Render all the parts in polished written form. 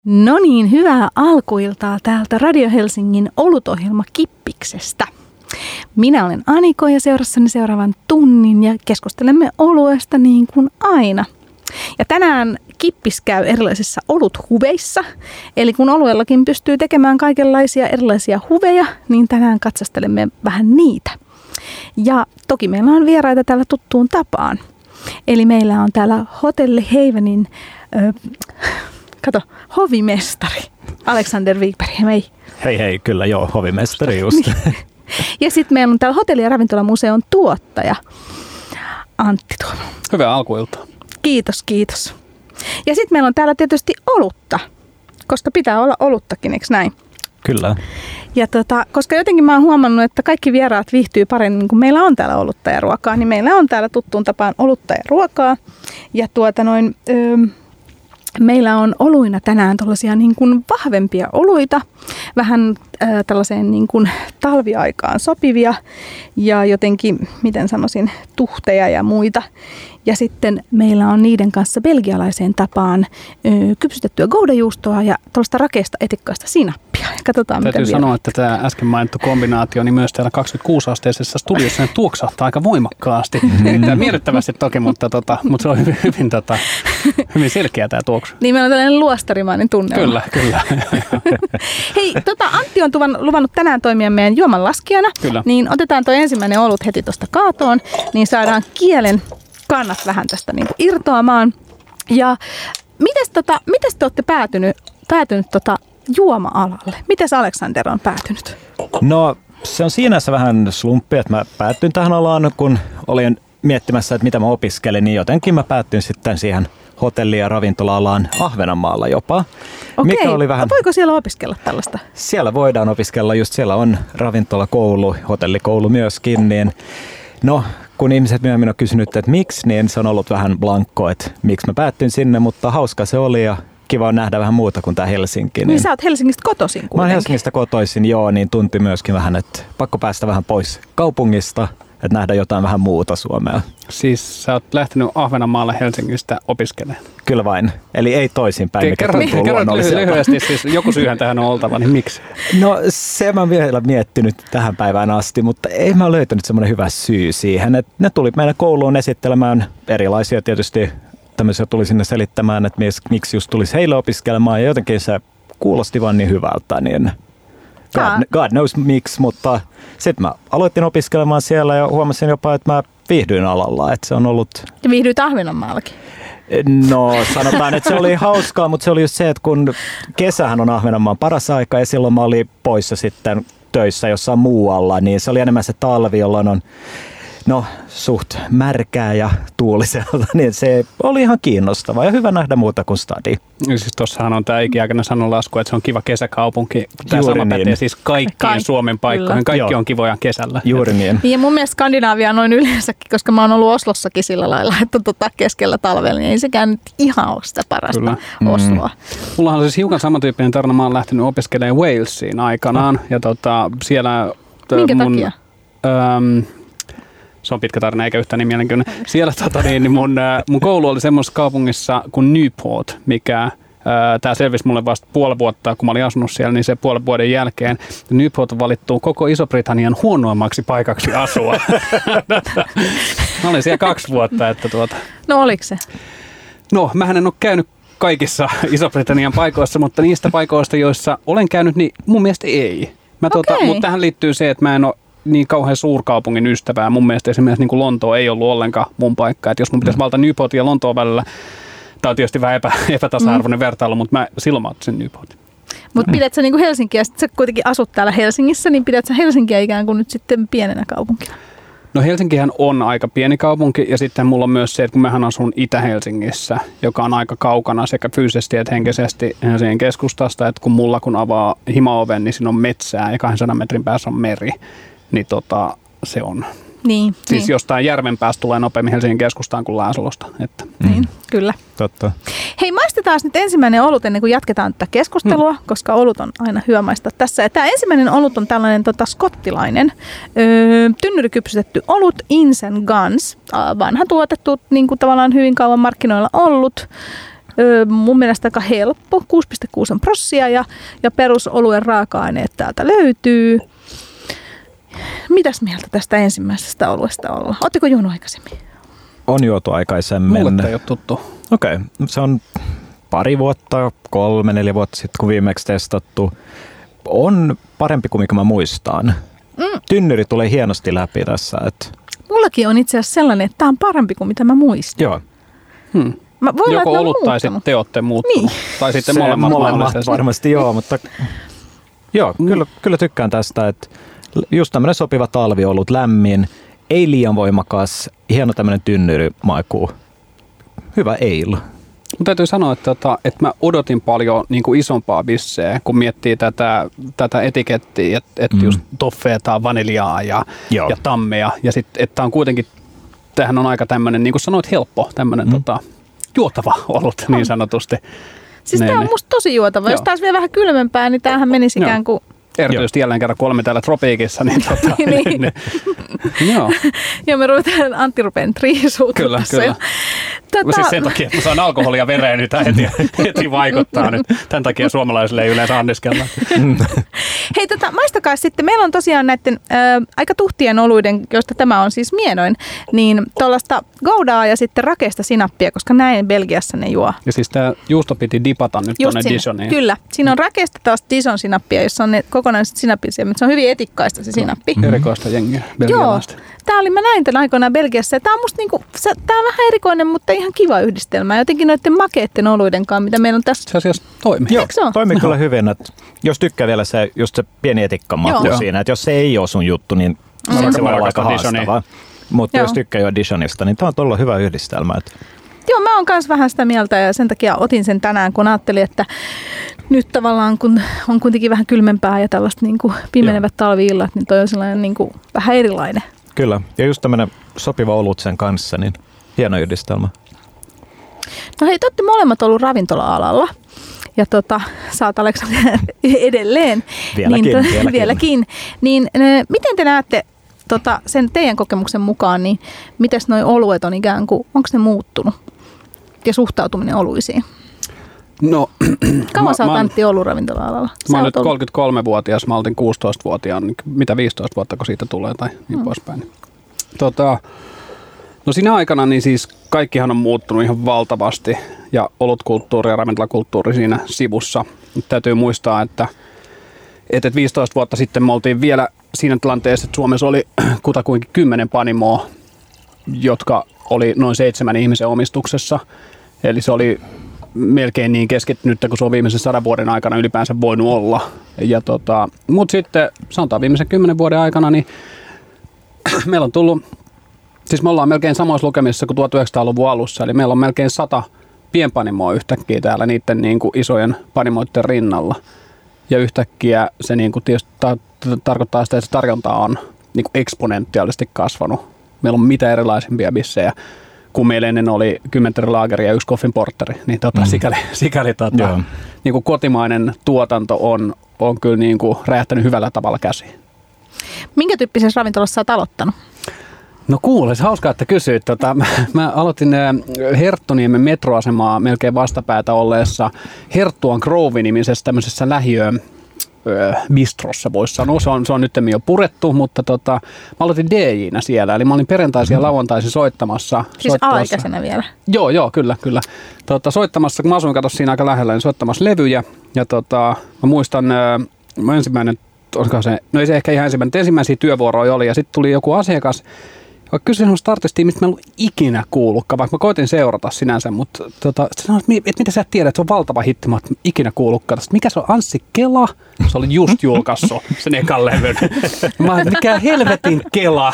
No niin, hyvää alkuiltaa täältä Radio Helsingin olutohjelma Kippiksestä. Minä olen Aniko ja seurassani seuraavan tunnin ja keskustelemme oluesta niin kuin aina. Ja tänään Kippis käy erilaisissa oluthuveissa, eli kun oluellakin pystyy tekemään kaikenlaisia erilaisia huveja, niin tänään katsastelemme vähän niitä. Ja toki meillä on vieraita täällä tuttuun tapaan. Eli meillä on täällä Hotelli Havenin hovimestari Alexander Wikberg. Hei. Hei, kyllä joo, hovimestari just. Ja sitten meillä on täällä Hotelli- ja ravintolamuseon tuottaja Antti Tuomo. Hyvää alkuiltaa. Kiitos. Ja sitten meillä on täällä tietysti olutta, koska pitää olla oluttakin, eikö näin? Kyllä. Ja koska jotenkin mä oon huomannut, että kaikki vieraat viihtyy paremmin, kun meillä on täällä olutta ja ruokaa, niin meillä on täällä tuttuun tapaan olutta ja ruokaa. Ja meillä on oluina tänään tällaisia niin kuin vahvempia oluita, vähän tällaiseen niin kuin talviaikaan sopivia ja jotenkin, miten sanoisin, tuhteja ja muita. Ja sitten meillä on niiden kanssa belgialaiseen tapaan kypsytettyä goudajuustoa ja tällaista rakeasta etikkaista sinappia. Katsotaan, täytyy sanoa, että tämä äsken mainittu kombinaatio, niin myös täällä 26-asteisessa studiossa tuoksahtaa aika voimakkaasti. Erittäin miellyttävästi toki, mutta se on hyvin selkeä tämä tuoksu. Niin meillä on tällainen luostarimainen tunnelma. Kyllä. Hei, Antti on luvannut tänään toimia meidän juomanlaskijana. Kyllä. Niin otetaan tuo ensimmäinen olut heti tuosta kaatoon, niin saadaan kielen kannat vähän tästä niin kuin irtoamaan. Ja mites te olette päätynyt juoma-alalle? Mites Alexander on päätynyt? No se on siinässä vähän slumppi, että mä päätyin tähän alaan, kun olin miettimässä, että mitä mä opiskelin, niin jotenkin mä päätyin sitten siihen hotelli- ja ravintola-alaan Ahvenanmaalla jopa. Okei, mikä oli vähän... voiko siellä opiskella tällaista? Siellä voidaan opiskella, just siellä on ravintolakoulu, hotellikoulu myöskin, niin no kun ihmiset myöhemmin on kysynyt, että miksi, niin se on ollut vähän blankko, että miksi mä päättyin sinne, mutta hauska se oli ja kiva on nähdä vähän muuta kuin tää Helsinki. Niin sä oot Helsingistä kotoisin kuitenkin. Mä oon Helsingistä kotoisin, joo, niin tunti myöskin vähän, että pakko päästä vähän pois kaupungista, että nähdä jotain vähän muuta Suomea. Siis sä oot lähtenyt Ahvenanmaalle Helsingistä opiskelemaan. Kyllä vain, eli ei toisinpäin, mikä tuntuu luonnolliselta. Lyhyesti, siis joku syyhän tähän on oltava, niin miksi? No se mä oon vielä miettinyt tähän päivään asti, mutta ei mä löytänyt semmoinen hyvä syy siihen. Että ne tuli meidän kouluun esittelemään erilaisia tietysti, tämmöisiä tuli sinne selittämään, että miksi just tulisi heille opiskelemaan ja jotenkin se kuulosti vaan niin hyvältä, niin God knows miksi, mutta sitten mä aloitin opiskelemaan siellä ja huomasin jopa, että mä viihdyin alalla, että se on ollut... Ja viihdyit Ahvenanmaallakin? No sanotaan, että se oli hauskaa, mutta se oli just se, että kun kesähän on Ahvenanmaan paras aika ja silloin mä olin poissa sitten töissä jossain muualla, niin se oli enemmän se talvi, jolloin on suht märkää ja tuuliselta, niin se oli ihan kiinnostavaa ja hyvä nähdä muuta kuin stadi. Siis tuossahan on tämä ikiaikainen sanonlasku, että se on kiva kesäkaupunki. Tämä sama pätee siis kaikkiin Suomen paikkoihin. Kaikki on kivoja kesällä. Juuri niin. Ja mun mielestä Skandinaavia on noin yleensäkin, koska mä oon ollut Oslossakin sillä lailla, että keskellä talvella, niin ei sekään nyt ihan ole sitä parasta Osloa. Mullahan on siis hiukan samantyyppinen tarina. Mä oon lähtenyt opiskelemaan Walesiin aikanaan. Ja siellä... Minkä takia? Se on pitkä tarina eikä yhtään niin mielenkiintoinen. Siellä mun koulu oli semmoisessa kaupungissa kuin Newport, mikä tämä selvisi mulle vasta puoli vuotta, kun mä olin asunut siellä, niin se puolen vuoden jälkeen Newport on valittu koko Iso-Britannian huonoimmaksi paikaksi asua. Mä olin siellä 2 vuotta. No oliko se? No, mähän en ole käynyt kaikissa Iso-Britannian paikoissa, mutta niistä paikoista, joissa olen käynyt, niin mun mielestä ei. Mutta tähän liittyy se, että mä en ole niin kauhean suurkaupungin ystävää. Mun mielestä esimerkiksi niin kuin Lontoo ei ollut ollenkaan mun paikka. Että jos mun pitäisi valita Newportin ja Lontoon välillä, tämä on tietysti vähän epätasa-arvoinen vertailu, mutta silloin mä otin Newportin. Mutta pidät sä niin kuin Helsinkiä, sitten sä kuitenkin asut täällä Helsingissä, niin pidät sä Helsinkiä ikään kuin nyt sitten pienenä kaupunkina? No Helsinkihän on aika pieni kaupunki ja sitten mulla on myös se, että kun mähän asun Itä-Helsingissä, joka on aika kaukana sekä fyysisesti että henkisesti Helsingin keskustasta, että kun avaa himaoven, niin siinä on metsää ja 200 metrin päässä on meri, niin se on. Niin, siis jostain järven päästä tulee nopeammin Helsingin keskustaan kuin Lääsalosta. Niin, kyllä. Totta. Hei, maistetaan nyt ensimmäinen olut ennen kuin jatketaan tätä keskustelua, koska olut on aina hyvä maistaa tässä. Tämä ensimmäinen olut on tällainen skottilainen tynnyrikypsytetty olut, Inns & Guns, vanha tuotettu, niin kuin tavallaan hyvin kauan markkinoilla ollut. Mun mielestä aika helppo, 6,6% ja perusoluen raaka-aineet täältä löytyy. Mitäs mieltä tästä ensimmäisestä oluesta ollaan? Oletteko juonut aikaisemmin? On juotu aikaisemmin. Mulle ei ole tuttu. Okei, se on 3-4 vuotta sitten, kun viimeksi testattu. On parempi kuin mikä mä muistan. Tynnyri tulee hienosti läpi tässä. Mullakin on itse asiassa sellainen, että tämä on parempi kuin mitä mä muistan. Joo. Joko olut tai sitten te olette muuttunut. Niin. Tai sitten molemmat varmasti joo, mutta joo, kyllä tykkään tästä, että just tämmöinen sopiva talviolut, lämmin, ei liian voimakas, hieno tämmöinen tynnyrimaiku. Hyvä ale. Mun täytyy sanoa, että mä odotin paljon niin kuin isompaa bisseä, kun miettii tätä etikettiä, että just toffeetaa, vaniljaa ja tammea. Ja sitten, että on kuitenkin, tämähän on aika tämmöinen, niin kuin sanoit, helppo, tämmöinen juotava olut niin sanotusti. Siis tämä on musta tosi juotava. Joo. Jos taas vielä vähän kylmempää, niin tämähän menisi ikään kuin... Erityisesti jälleen kerran, kun olemme täällä tropiikissa, niin niin. Joo. Joo, me ruvetaan Antti rupeen triisuutta tässä. Kyllä. Siis sen takia, että saan alkoholia vereen, nyt heti vaikuttaa nyt. Tämän takia suomalaisille ei yleensä anniskella. Hei, maistakaa sitten. Meillä on tosiaan näiden aika tuhtien oluiden, joista tämä on siis mienoin, niin tuollaista goudaa ja sitten rakeista sinappia, koska näin Belgiassa ne juo. Ja siis tämä juusto piti dipata nyt tuonne Dijoniin. Kyllä. Siinä on rakeista taas Dijon sinappia, jossa on ne kokonaiset sinapisia, mutta se on hyvin etikkaista se sinappi. Erikoista jengiä, belgialaista. Joo. Mä näin tämän aikoinaan Belgiassa. Tämä on musta niinku, tää on vähän erikoinen, mutta ihan kiva yhdistelmä. Jotenkin noiden makeitten oluiden kanssa, mitä meillä on tässä. Se asiassa toimii. Joo, toimii kyllä hyvin. Että jos tykkää vielä just se pieni etikkamakku siinä, että jos se ei ole sun juttu, niin se voi olla aika haastavaa. Mutta jos tykkää jo Dijonista, niin tämä on todella hyvä yhdistelmä. Joo, mä oon myös vähän sitä mieltä ja sen takia otin sen tänään, kun ajattelin, että nyt tavallaan kun on kuitenkin vähän kylmempää ja tällaista niin kuin pimenevät talvi-illat, niin toi on sellainen niin kuin vähän erilainen. Kyllä, ja just tämmöinen sopiva olut sen kanssa, niin hieno yhdistelmä. No hei, te olette molemmat ollut ravintola-alalla ja sä oot Aleksandr edelleen. Vieläkin. Niin miten te näette sen teidän kokemuksen mukaan, niin mites noi oluet on ikään kuin, onko ne muuttunut ja suhtautuminen oluisiin? No, kauan sä oot Antti ollut ravintola-alalla? Mä oon nyt 33-vuotias, mä olin 16-vuotiaan, mitä 15 vuotta kun siitä tulee tai niin poispäin. No siinä aikana niin siis kaikkihan on muuttunut ihan valtavasti ja olutkulttuuri ja ravintolakulttuuri siinä sivussa. Nyt täytyy muistaa, että 15 vuotta sitten me oltiin vielä siinä tilanteessa, että Suomessa oli kutakuinkin 10 panimoa, jotka oli noin 7 ihmisen omistuksessa. Eli se oli melkein niin keskittynyt, kun se on viimeisen 100 vuoden aikana ylipäänsä voinut olla. Mutta sitten sanotaan viimeisen 10 vuoden aikana, niin meillä on tullut, siis me ollaan melkein samoissa lukemissa kuin 1900-luvun alussa, eli meillä on melkein 100 pienpanimoa yhtäkkiä täällä niiden niin kuin isojen panimoiden rinnalla. Ja yhtäkkiä se niin kuin tietysti tarkoittaa sitä, että se tarjonta on niin kuin eksponentiaalisesti kasvanut. Meillä on mitä erilaisempia bissejä, kun meillä ennen oli 10 laageri ja 1 coffin porteri. Niin sikäli niin kuin kotimainen tuotanto on kyllä niin kuin räjähtänyt hyvällä tavalla käsiin. Minkä tyyppisessä ravintolassa sä oot aloittanut? No kuule, se hauskaa, että kysyit. Mä aloitin Herttoniemen metroasemaa melkein vastapäätä olleessa Herttuan Grove-nimisessä tämmöisessä bistrossa voisi sanoa. Se on nyt jo purettu, mutta mä aloitin DJ:nä siellä. Eli mä olin perjantaisin ja lauantaisin soittamassa. Siis alaikäisenä vielä? Joo, kyllä. Soittamassa, kun mä asuin siinä aika lähellä, niin soittamassa levyjä. Ja mä muistan, mä ensimmäinen, ei se ehkä ihan ensimmäisiä työvuoroja oli. Ja sitten tuli joku asiakas, vaikka kysyin sellaista artistia, mistä mä en ollut ikinä kuullutkaan, vaikka mä koitin seurata sinänsä, mutta se sanoi, että mitä sä tiedät, että se on valtava hitti, mä en ikinä kuullutkaan. Mikä se on, Anssi Kela? Se oli just julkaissut sen ekan levyn. Mikä helvetin Kela?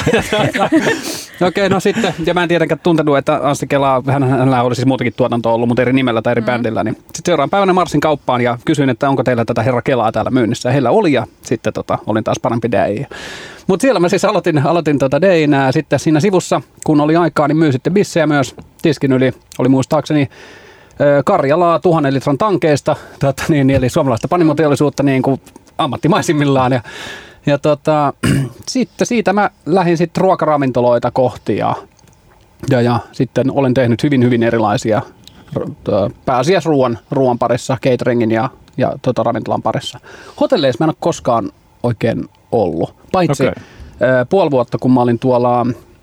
Okei, no sitten, ja mä en tietenkään tuntenut, että Anssi Kela, hänellä oli siis muutakin tuotantoa ollut, mutta eri nimellä tai eri bändillä. Niin. Sitten seuraavan päivänä marssin kauppaan ja kysyin, että onko teillä tätä herra Kelaa täällä myynnissä. Ja heillä oli, ja sitten olin taas parempi DJ. Mutta siellä mä siis aloitin DJ:nä sitten siinä sivussa, kun oli aikaa, niin myin sitten bissejä myös. Tiskin yli oli muistaakseni Karjalaa 1000 litran tankeista, eli suomalaista panimoteollisuutta niin kuin ammattimaisimmillaan. Ja sitten siitä mä lähdin sitten ruokaravintoloita kohti ja sitten olen tehnyt hyvin, hyvin erilaisia pääasiassa ruoan parissa, cateringin ja ravintolan parissa. Hotelleissa mä en ole koskaan oikein ollut, paitsi puoli vuotta, kun mä olin tuolla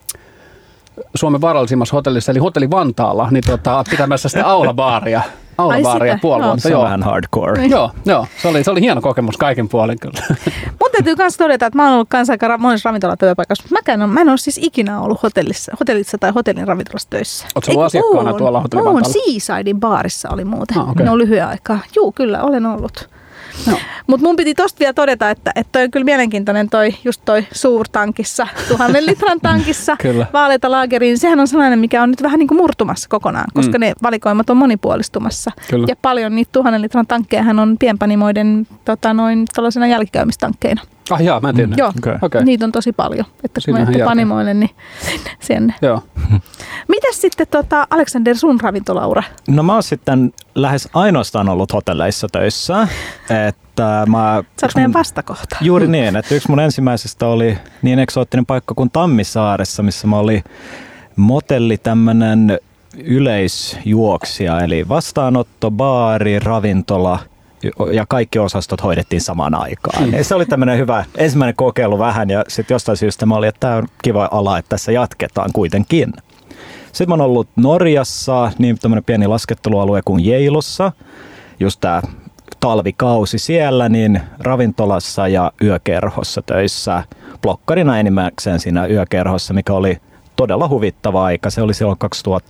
Suomen vaarallisimmassa hotellissa, eli hotelli Vantaalla, niin pitämässä sitä aulabaaria puoli vuotta. Se on vähän hardcore. Joo, se oli hieno kokemus kaiken puolin kyllä. Mun täytyy myös todeta, että mä oon ollut aika monessa ravintolatyöpaikassa, mutta mä en ole siis ikinä ollut hotellissa tai hotellin ravintolassa töissä. Oletko ollut asiakkaana tuolla hotelli Vantaalla? Seasidein baarissa oli muuten. Ne on lyhyen aikaa. Juu, kyllä olen ollut. No. Mutta mun piti tosta vielä todeta, että toi on kyllä mielenkiintoinen toi suurtankissa, 1000 litran tankissa vaaleita laageriin. Sehän on sellainen, mikä on nyt vähän niin kuin murtumassa kokonaan, koska ne valikoimat on monipuolistumassa. Kyllä. Ja paljon niitä 1000 litran tankkejahan on pienpanimoiden tällaisena jälkikäymistankkeina. Ah jaa, mä en tiedä. Joo, niitä on tosi paljon. Että kun menette panimoille, niin sinne. Joo. Mitäs sitten Alexander, sun ravintolaura? No mä oon sitten lähes ainoastaan ollut hotelleissa töissä. Että sä oot meidän vastakohta. Juuri niin, että yksi mun ensimmäisestä oli niin eksoottinen paikka kuin Tammisaaressa, missä mä olin motelli tämmönen yleisjuoksija, eli vastaanotto, baari, ravintola ja kaikki osastot hoidettiin samaan aikaan. Ja se oli tämmöinen hyvä ensimmäinen kokeilu vähän ja sitten jostain syystä mä olin, että tämä on kiva ala, että tässä jatketaan kuitenkin. Sitten mä oon ollut Norjassa, niin tämmöinen pieni laskettelualue kuin Jeilossa, just tää talvikausi siellä, niin ravintolassa ja yökerhossa töissä. Blokkarina enimmäkseen siinä yökerhossa, mikä oli todella huvittava aika. Se oli silloin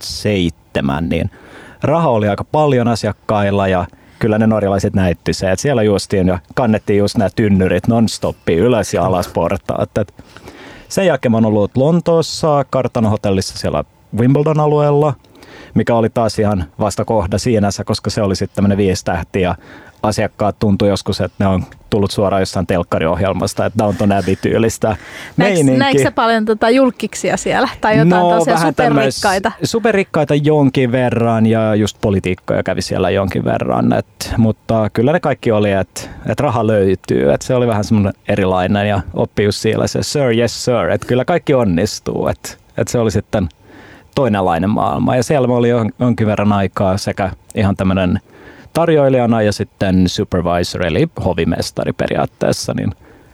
2007, niin raha oli aika paljon asiakkailla ja kyllä ne norjalaiset näytti se, että siellä juostiin ja kannettiin just nämä tynnyrit non-stoppiin ylös ja alas portaat. Sen jälkeen mä oon ollut Lontoossa, kartanohotellissa siellä Wimbledon-alueella, mikä oli taas ihan vastakohda siinänsä, koska se oli sitten tämmöinen 5 tähtiä ja asiakkaat tuntui joskus, että ne on tullut suoraan jossain telkkariohjelmasta, että Downton Abbey-tyylistä meininki. Näikö sä paljon julkkiksia siellä tai jotain tosiaan superrikkaita? Superrikkaita jonkin verran ja just politiikkoja kävi siellä jonkin verran, mutta kyllä ne kaikki oli, että raha löytyy, että se oli vähän semmoinen erilainen ja oppi just siellä se sir, yes sir, että kyllä kaikki onnistuu, että se oli sitten toinenlainen maailma ja siellä oli jonkin verran aikaa sekä ihan tämmöinen tarjoilijana ja sitten supervisor, eli hovimestari periaatteessa. Niin.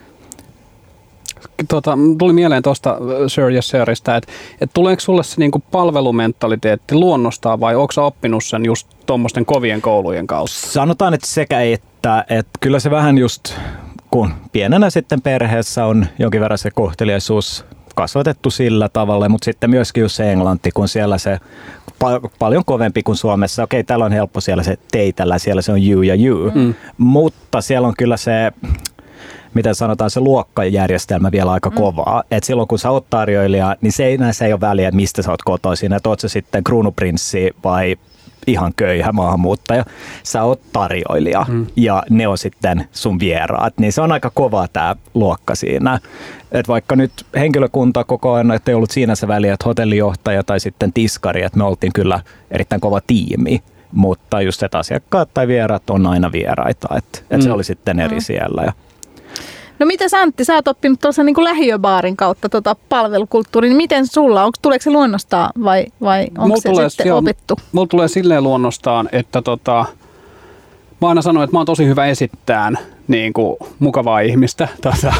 Tuli mieleen tuosta Sir ja Siristä, että tuleeko sulle se niinku palvelumentaliteetti luonnostaan vai onko sä oppinut sen just tuommoisten kovien koulujen kautta? Sanotaan, että sekä että kyllä se vähän just, kun pienenä sitten perheessä on jonkin verran se kohteliaisuus kasvatettu sillä tavalla, mutta sitten myöskin just se englanti, kun siellä se paljon kovempi kuin Suomessa. Okei, täällä on helppo siellä se teitellä, siellä se on you ja you, mutta siellä on kyllä se, miten sanotaan, se luokkajärjestelmä vielä aika kovaa. Et silloin kun sä oot tarjoilija, niin se ei ole väliä, että mistä sä oot kotoisin, että oot sä sitten kruunuprinssi vai ihan köyhä maahanmuuttaja. Sä oot tarjoilija ja ne on sitten sun vieraat, niin se on aika kova tää luokka siinä. Et vaikka nyt henkilökunta koko ajan, ettei ollut siinä se väliä, että hotellijohtaja tai sitten tiskari, että me oltiin kyllä erittäin kova tiimi, mutta just että asiakkaat tai vieraat on aina vieraita, että se oli sitten eri siellä. Ja no mitäs Antti, sä oot oppinut tuossa niin kuin lähiöbaarin kautta palvelukulttuuria, niin miten sulla, tuleeko se luonnostaan vai onko se sitten opittu? Mulla tulee silleen luonnostaan, että mä aina sanon, että mä oon tosi hyvä esittämään niin kuin mukavaa ihmistä. Tuosta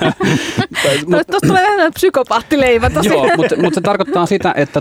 tulee vähän psykopaattileivä tosi. Joo, mutta se tarkoittaa sitä, että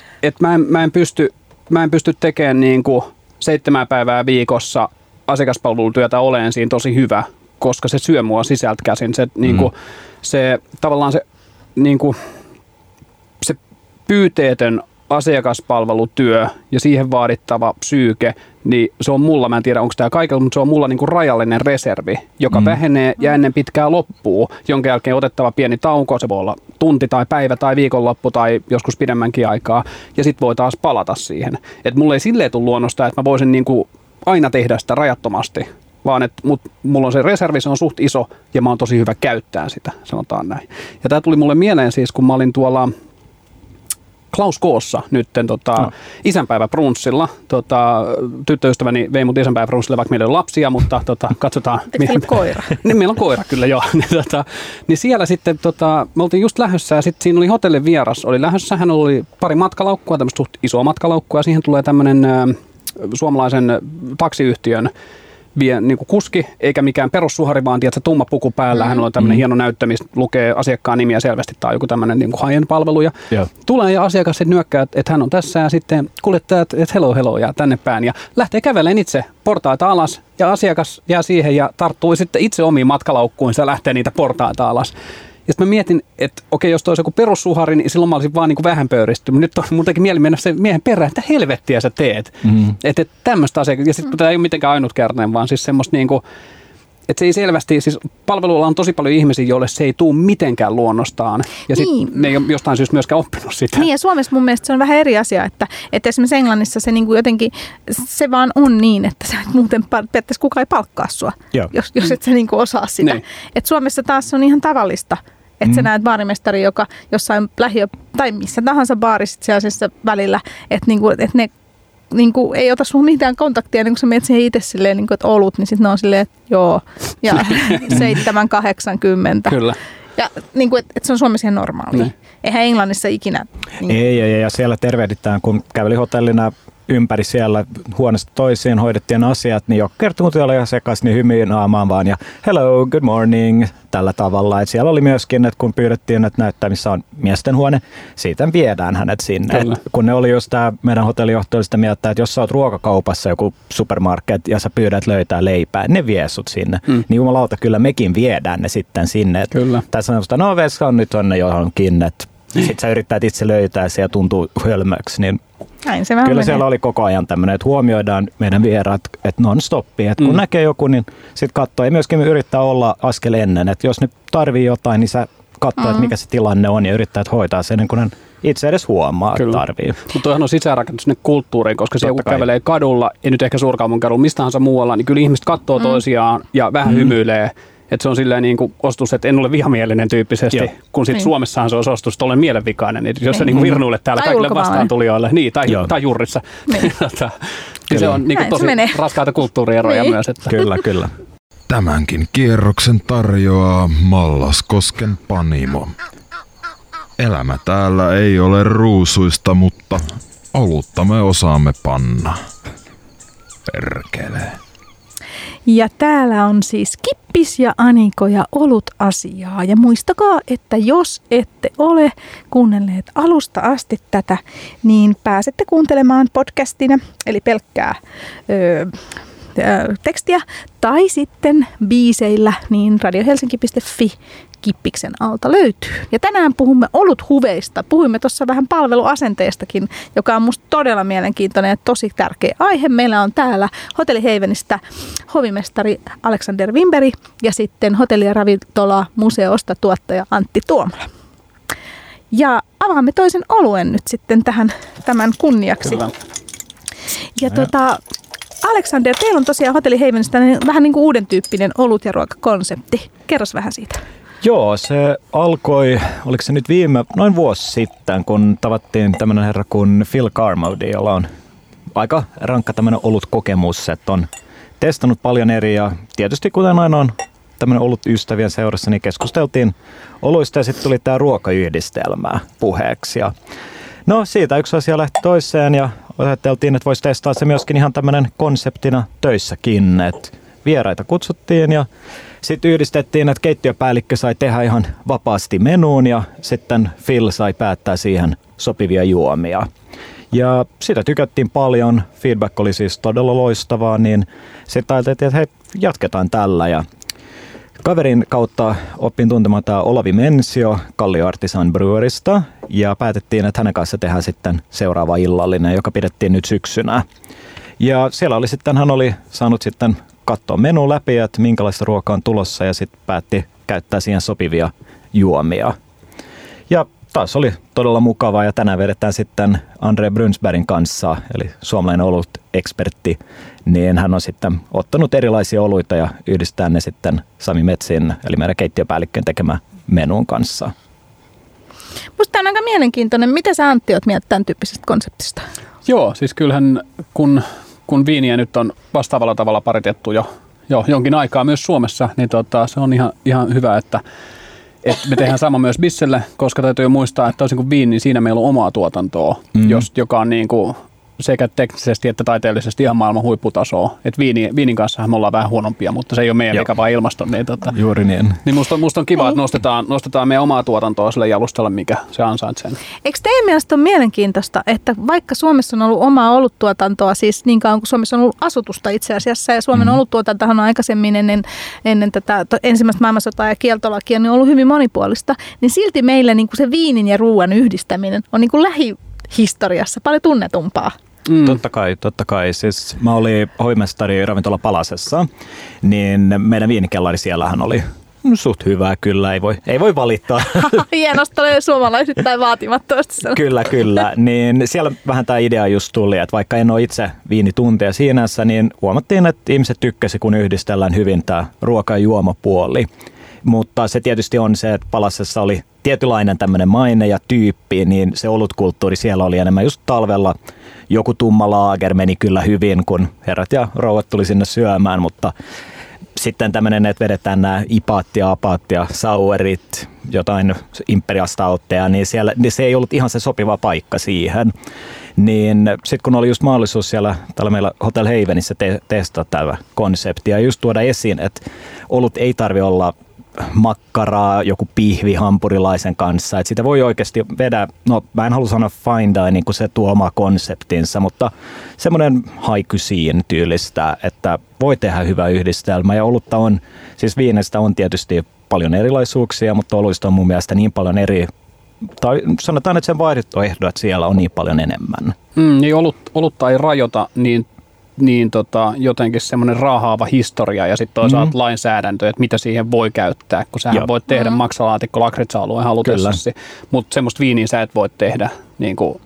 mä en pysty tekemään niin kuin 7 päivää viikossa asiakaspalvelutyötä oleen siinä tosi hyvä, koska se syö mua sisältä käsin. Se, niinku, se tavallaan se, niinku, se pyyteetön asiakaspalvelutyö ja siihen vaadittava psyyke, niin se on mulla, mä en tiedä onko tämä kaikilla, mutta se on mulla niinku rajallinen reservi, joka vähenee ja ennen pitkää loppuu, jonka jälkeen otettava pieni tauko, se voi olla tunti tai päivä tai viikonloppu tai joskus pidemmänkin aikaa, ja sitten voi taas palata siihen. Et mulla ei silleen tule luonnosta, että mä voisin niinku aina tehdä sitä rajattomasti, vaan että mulla on se reservi, se on suht iso ja mä oon tosi hyvä käyttää sitä, sanotaan näin. Ja tää tuli mulle mieleen siis, kun mä olin tuolla Klaus Koossa nyt isänpäiväbrunssilla. Tyttöystäväni vei mut isänpäiväbrunssille, vaikka meillä ei ole lapsia, mutta katsotaan. Meillä on koira? Niin, meillä on koira kyllä, joo. Niin siellä sitten me oltiin just lähdössä ja sitten siinä oli hotellin vieras. Oli lähdössä, hän oli pari matkalaukkua, tämmöistä suht isoa matkalaukkua ja siihen tulee tämmöinen suomalaisen taksiyhtiön niin kuin kuski, eikä mikään perussuhari, vaan tiedätkö, tumma puku päällä. Hän on tämmöinen hieno näyttö, mistä lukee asiakkaan nimiä selvästi. Tai joku tämmöinen niin kuin high-end palvelu. Ja tulee ja asiakas sitten nyökkää, että hän on tässä ja sitten kuljettajat, että hello ja tänne päin. Ja lähtee kävelemään itse portaita alas ja asiakas jää siihen ja tarttuu sitten itse omiin matkalaukkuihinsa ja lähtee niitä portaita alas. Ja sitten mä mietin, että okei, jos toi olisi joku perussuhari, niin silloin mä olisin vaan niin kuin vähän pöyristynyt. Nyt on mun teki mieli mennä sen miehen perään, että helvettiä sä teet. Että tämmöistä asiaa. Ja sitten tämä ei ole mitenkään ainutkertainen, vaan siis semmoista niin kuin, että se ei selvästi, siis palveluilla on tosi paljon ihmisiä, joille se ei tule mitenkään luonnostaan. Ja sitten ne ei ole jostain syystä myöskään oppinut sitä. Niin ja Suomessa mun mielestä se on vähän eri asia, että esimerkiksi Englannissa se niin kuin jotenkin, se vaan on niin, että sä muuten periaatteessa kukaan ei palkkaa sua, jos et sä niin kuin osaa sitä. Että Suomessa taas se on ihan tavallista. Että sä näet baarimestari, joka jossain tai missä tahansa baarissa itse asiassa välillä, että niinku, et ne niinku, ei ota sun mitään kontaktia, niin kun sä menet siihen itse silleen, niinku, että olut, niin sitten ne on silleen, että joo, ja 7,80. Kyllä. Ja niinku, että se on Suomessa ihan normaalia. Eihän Englannissa ikinä. Niin. Ei, ja siellä tervehditään, kun käveli hotellina ympäri siellä huoneesta toisiin, hoidettiin asiat, niin joka kerta kun oli asiakas, niin hymyin naamaan vaan ja hello, good morning, tällä tavalla. Et siellä oli myöskin, että kun pyydettiin, että näyttää, missä on miesten huone, siitä viedään hänet sinne. Kun ne oli just tämä meidän hotellijohtaja sitä mieltä, että jos sä oot ruokakaupassa joku supermarket ja sä pyydät löytää leipää, ne vie sut sinne. Niin jumalauta, kyllä mekin viedään ne sitten sinne. Tässä on no veska on nyt tonne johonkin, että sit sä yrittää itse löytää se ja tuntuu hölmöksi, niin kyllä siellä oli koko ajan tämmöinen, että huomioidaan meidän vieraat, että non-stoppi, että kun näkee joku, niin sitten katsoo ja myöskin yrittää olla askel ennen, että jos nyt tarvii jotain, niin sä katsoo, että mikä se tilanne on ja yrittää hoitaa sen, kun hän itse edes huomaa, että tarvii. Mutta toihan on sisäänrakennus sinne kulttuuriin, koska siellä kun kävelee kadulla, ei nyt ehkä suurkaupunkadulla, mistähän muualla, niin kyllä ihmiset katsoo toisiaan ja vähän hymyilee. Että se on silleen niin kuin ostus, että en ole vihamielinen tyyppisesti, kun sitten Suomessahan se on ostus, että olen mielenvikainen. Niin jos sä niin virnuille täällä kaikille vastaan tulijoille, tai jurrissa, niin se on niin kuin tosi raskaita kulttuurieroja myös. Että. Kyllä. Tämänkin kierroksen tarjoaa Mallaskosken Panimo. Elämä täällä ei ole ruusuista, mutta olutta me osaamme panna. Perkele. Ja täällä on siis Kippis ja Aniko ja olut-asiaa. Ja muistakaa, että jos ette ole kuunnelleet alusta asti tätä, niin pääsette kuuntelemaan podcastina, eli pelkkää tekstiä, tai sitten biiseillä, niin radiohelsinki.fi Kippiksen alta löytyy. Ja tänään puhumme oluthuveista. Puhuimme tuossa vähän palveluasenteestakin, joka on musta todella mielenkiintoinen ja tosi tärkeä aihe. Meillä on täällä Hotelli Havenista hovimestari Alexander Wimberi ja sitten hotelli- ja ravintola-museosta tuottaja Antti Tuomala. Ja avaamme toisen oluen nyt sitten tämän kunniaksi. Kyllä. Ja Alexander, teillä on tosiaan Hotelli Havenista vähän niin kuin uuden tyyppinen olut- ja ruokakonsepti. Kerros vähän siitä. Joo, se alkoi, oliko se nyt noin vuosi sitten, kun tavattiin tämmöinen herra kuin Phil Carmody, jolla on aika rankka tämmöinen olutkokemus, että on testannut paljon eri ja tietysti kuten aina on tämmöinen ollut ystävien seurassa, niin keskusteltiin oluista ja sitten tuli tämä ruokayhdistelmää puheeksi. Ja no siitä yksi asia lähti toiseen ja ajateltiin, että voisi testaa se myöskin ihan tämmöinen konseptina töissäkin, että vieraita kutsuttiin ja sitten yhdistettiin, että keittiöpäällikkö sai tehdä ihan vapaasti menuun ja sitten Phil sai päättää siihen sopivia juomia. Ja sitä tykättiin paljon, feedback oli siis todella loistavaa, niin sitten ajateltiin, että hei, jatketaan tällä. Ja kaverin kautta opin tuntemaan tämä Olavi Mensio Kallio Artisan Brewerista ja päätettiin, että hänen kanssa tehdään sitten seuraava illallinen, joka pidettiin nyt syksynä. Ja siellä oli sitten, hän oli saanut sitten katsoa menu läpi, että minkälaista ruokaa on tulossa ja sitten päätti käyttää siihen sopivia juomia. Ja taas oli todella mukavaa ja tänään vedetään sitten Andre Brunsbergin kanssa, eli suomalainen olut-ekspertti, niin hän on sitten ottanut erilaisia oluita ja yhdistää ne sitten Sami Metsin, eli meidän keittiöpäällikön tekemään menun kanssa. Musta tämä on aika mielenkiintoinen. Mitä sä, Antti, oot mieltä tämän tyyppisestä konseptista? Joo, siis kyllähän kun viiniä nyt on vastaavalla tavalla paritettu jo jonkin aikaa myös Suomessa, niin se on ihan hyvä, että me tehdään sama myös bisselle, koska täytyy muistaa, että toisin kuin viini, niin siinä meillä on omaa tuotantoa, joka on niin kuin sekä teknisesti että taiteellisesti ihan maailman huipputasoa. Et viinin kanssa me ollaan vähän huonompia, mutta se ei ole meidän vika, vaan ilmaston. Niin, juuri niin. Niin musta on kiva, että nostetaan meidän omaa tuotantoa sille jalustalle, mikä se ansaitsee. Eikö teidän mielestä ole mielenkiintoista, että vaikka Suomessa on ollut omaa oluttuotantoa, siis niin kauan kuin Suomessa on ollut asutusta itse asiassa, ja Suomen oluttuotantohan on aikaisemmin ennen tätä ensimmäistä maailmansotaa ja kieltolakia, niin on ollut hyvin monipuolista, niin silti meillä niin kuin se viinin ja ruoan yhdistäminen on niin kuin lähihistoriassa paljon tunnetumpaa. Totta kai. Siis mä olin hovimestari ravintola Palasessa, niin meidän viinikellari siellähän oli suht hyvää kyllä, ei voi valittaa. Hienosti oli suomalaisittain vaatimattomasti. Kyllä. Niin siellä vähän tämä idea just tuli, että vaikka en ole itse viinitunteja siinässä, niin huomattiin, että ihmiset tykkäsi, kun yhdistellään hyvin tämä ruoka- ja juomapuoli. Mutta se tietysti on se, että Palasessa oli tietynlainen tämmöinen maine ja tyyppi, niin se olutkulttuuri siellä oli enemmän just talvella. Joku tumma laager meni kyllä hyvin, kun herrat ja rouvat tuli sinne syömään, mutta sitten tämmöinen, että vedetään nämä ipat ja apat ja sauerit, jotain imperiastautteja, niin se ei ollut ihan se sopiva paikka siihen. Niin sitten kun oli just mahdollisuus siellä tällä meillä Hotel Havenissä testata tätä konseptia ja just tuoda esiin, että olut ei tarvitse olla makkaraa, joku pihvi hampurilaisen kanssa. Että sitä voi oikeasti vedä, no mä en halua sanoa fine dining, kun se tuo oma konseptinsa, mutta semmoinen high cuisine tyylistä, että voi tehdä hyvä yhdistelmä. Ja olutta on, siis viinestä on tietysti paljon erilaisuuksia, mutta oluista on mun mielestä niin paljon eri, tai sanotaan, että sen vaihtoehdot siellä on niin paljon enemmän. Niin olutta ei rajoita niin jotenkin semmoinen raahaava historia ja sitten toisaalta lainsäädäntö, että mitä siihen voi käyttää, kun sähän voit tehdä maksalaatikko lakritsa-alueen halutessasi, mutta semmoista viiniä sä et voi tehdä niin kuin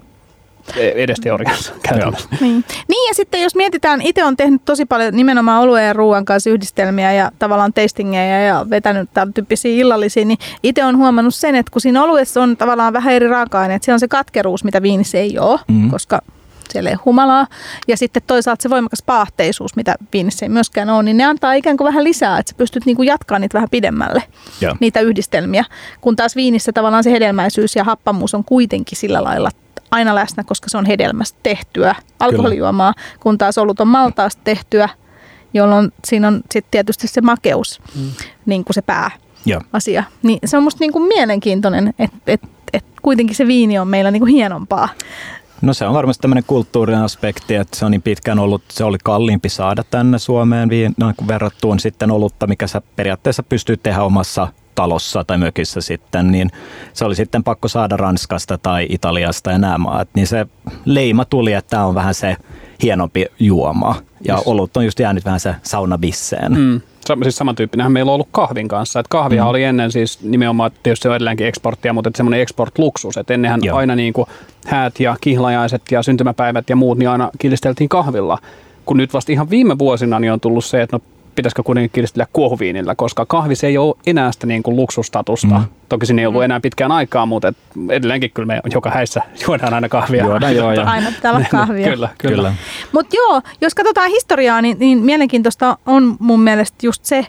edes teoriassa käytännössä. Niin ja sitten jos mietitään, itse on tehnyt tosi paljon nimenomaan oluen ja ruoan kanssa yhdistelmiä ja tavallaan tastingeja ja vetänyt tämän tyyppisiä illallisia, niin itse on huomannut sen, että kun siinä oluessa on tavallaan vähän eri raaka-aineet, siellä on se katkeruus, mitä viinissä ei ole, koska siellä ei humalaa. Ja sitten toisaalta se voimakas paahteisuus, mitä viinissä ei myöskään ole, niin ne antaa ikään kuin vähän lisää, että sä pystyt niinku jatkaa niitä vähän pidemmälle, niitä yhdistelmiä. Kun taas viinissä tavallaan se hedelmäisyys ja happamuus on kuitenkin sillä lailla aina läsnä, koska se on hedelmästä tehtyä alkoholijuomaa, kun taas olut on maltaasta tehtyä, jolloin siinä on sitten tietysti se makeus, niin kuin se pääasia. Niin se on musta niinku mielenkiintoinen, että kuitenkin se viini on meillä niinku hienompaa. No se on varmasti tämmöinen kulttuurinen aspekti, että se on niin pitkään ollut, se oli kalliimpi saada tänne Suomeen verrattuun sitten olutta, mikä sä periaatteessa pystyy tehdä omassa talossa tai mökissä sitten, niin se oli sitten pakko saada Ranskasta tai Italiasta ja nämä maat, niin se leima tuli, että tämä on vähän se hienompi juoma ja olut on just jäänyt vähän se saunabisseen. Siis samantyyppinenhän meillä on ollut kahvin kanssa. Että kahvia oli ennen siis nimenomaan, tietysti se on edelleenkin eksporttia, mutta semmoinen export-luksus. Että ennenhän aina niin kuin häät ja kihlajaiset ja syntymäpäivät ja muut, niin aina kilisteltiin kahvilla. Kun nyt vasta ihan viime vuosina niin on tullut se, että no pitäisikö kuitenkin kilistellä kuohuviinillä, koska kahvis ei ole enää sitä niin kuin luksustatusta. Toki siinä ei ollut enää pitkään aikaa, mutta edelleenkin kyllä me joka häissä juodaan aina kahvia. Aina pitää olla kahvia. Kyllä. Mutta joo, jos katsotaan historiaa, niin mielenkiintoista on mun mielestä just se,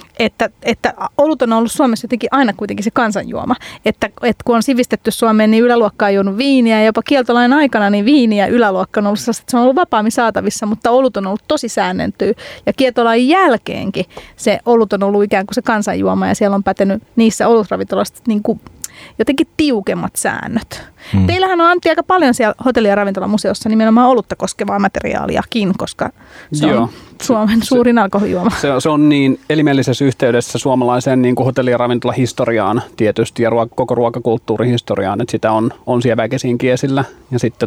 että olut on ollut Suomessa jotenkin aina kuitenkin se kansanjuoma. Että kun on sivistetty Suomeen, niin yläluokka on juonut viiniä ja jopa kieltolain aikana niin viiniä yläluokka on ollut sellaista, että se on ollut vapaammin saatavissa, mutta olut on ollut tosi säänneltyä. Ja kieltolain jälkeenkin se olut on ollut ikään kuin se kansanjuoma ja siellä on pätenyt niissä olutravintoloissa niin kuin jotenkin tiukemmat säännöt. Teillähän on, Antti, aika paljon siellä hotelli- ja ravintolamuseossa nimenomaan olutta koskevaa materiaaliakin, koska se on Suomen suurin alkoholijuoma. Se on niin elimellisessä yhteydessä suomalaiseen niin kuin hotelli- ja ravintolahistoriaan tietysti ja koko ruokakulttuurin historiaan, että sitä on siellä väkisinkin esillä. Ja sitten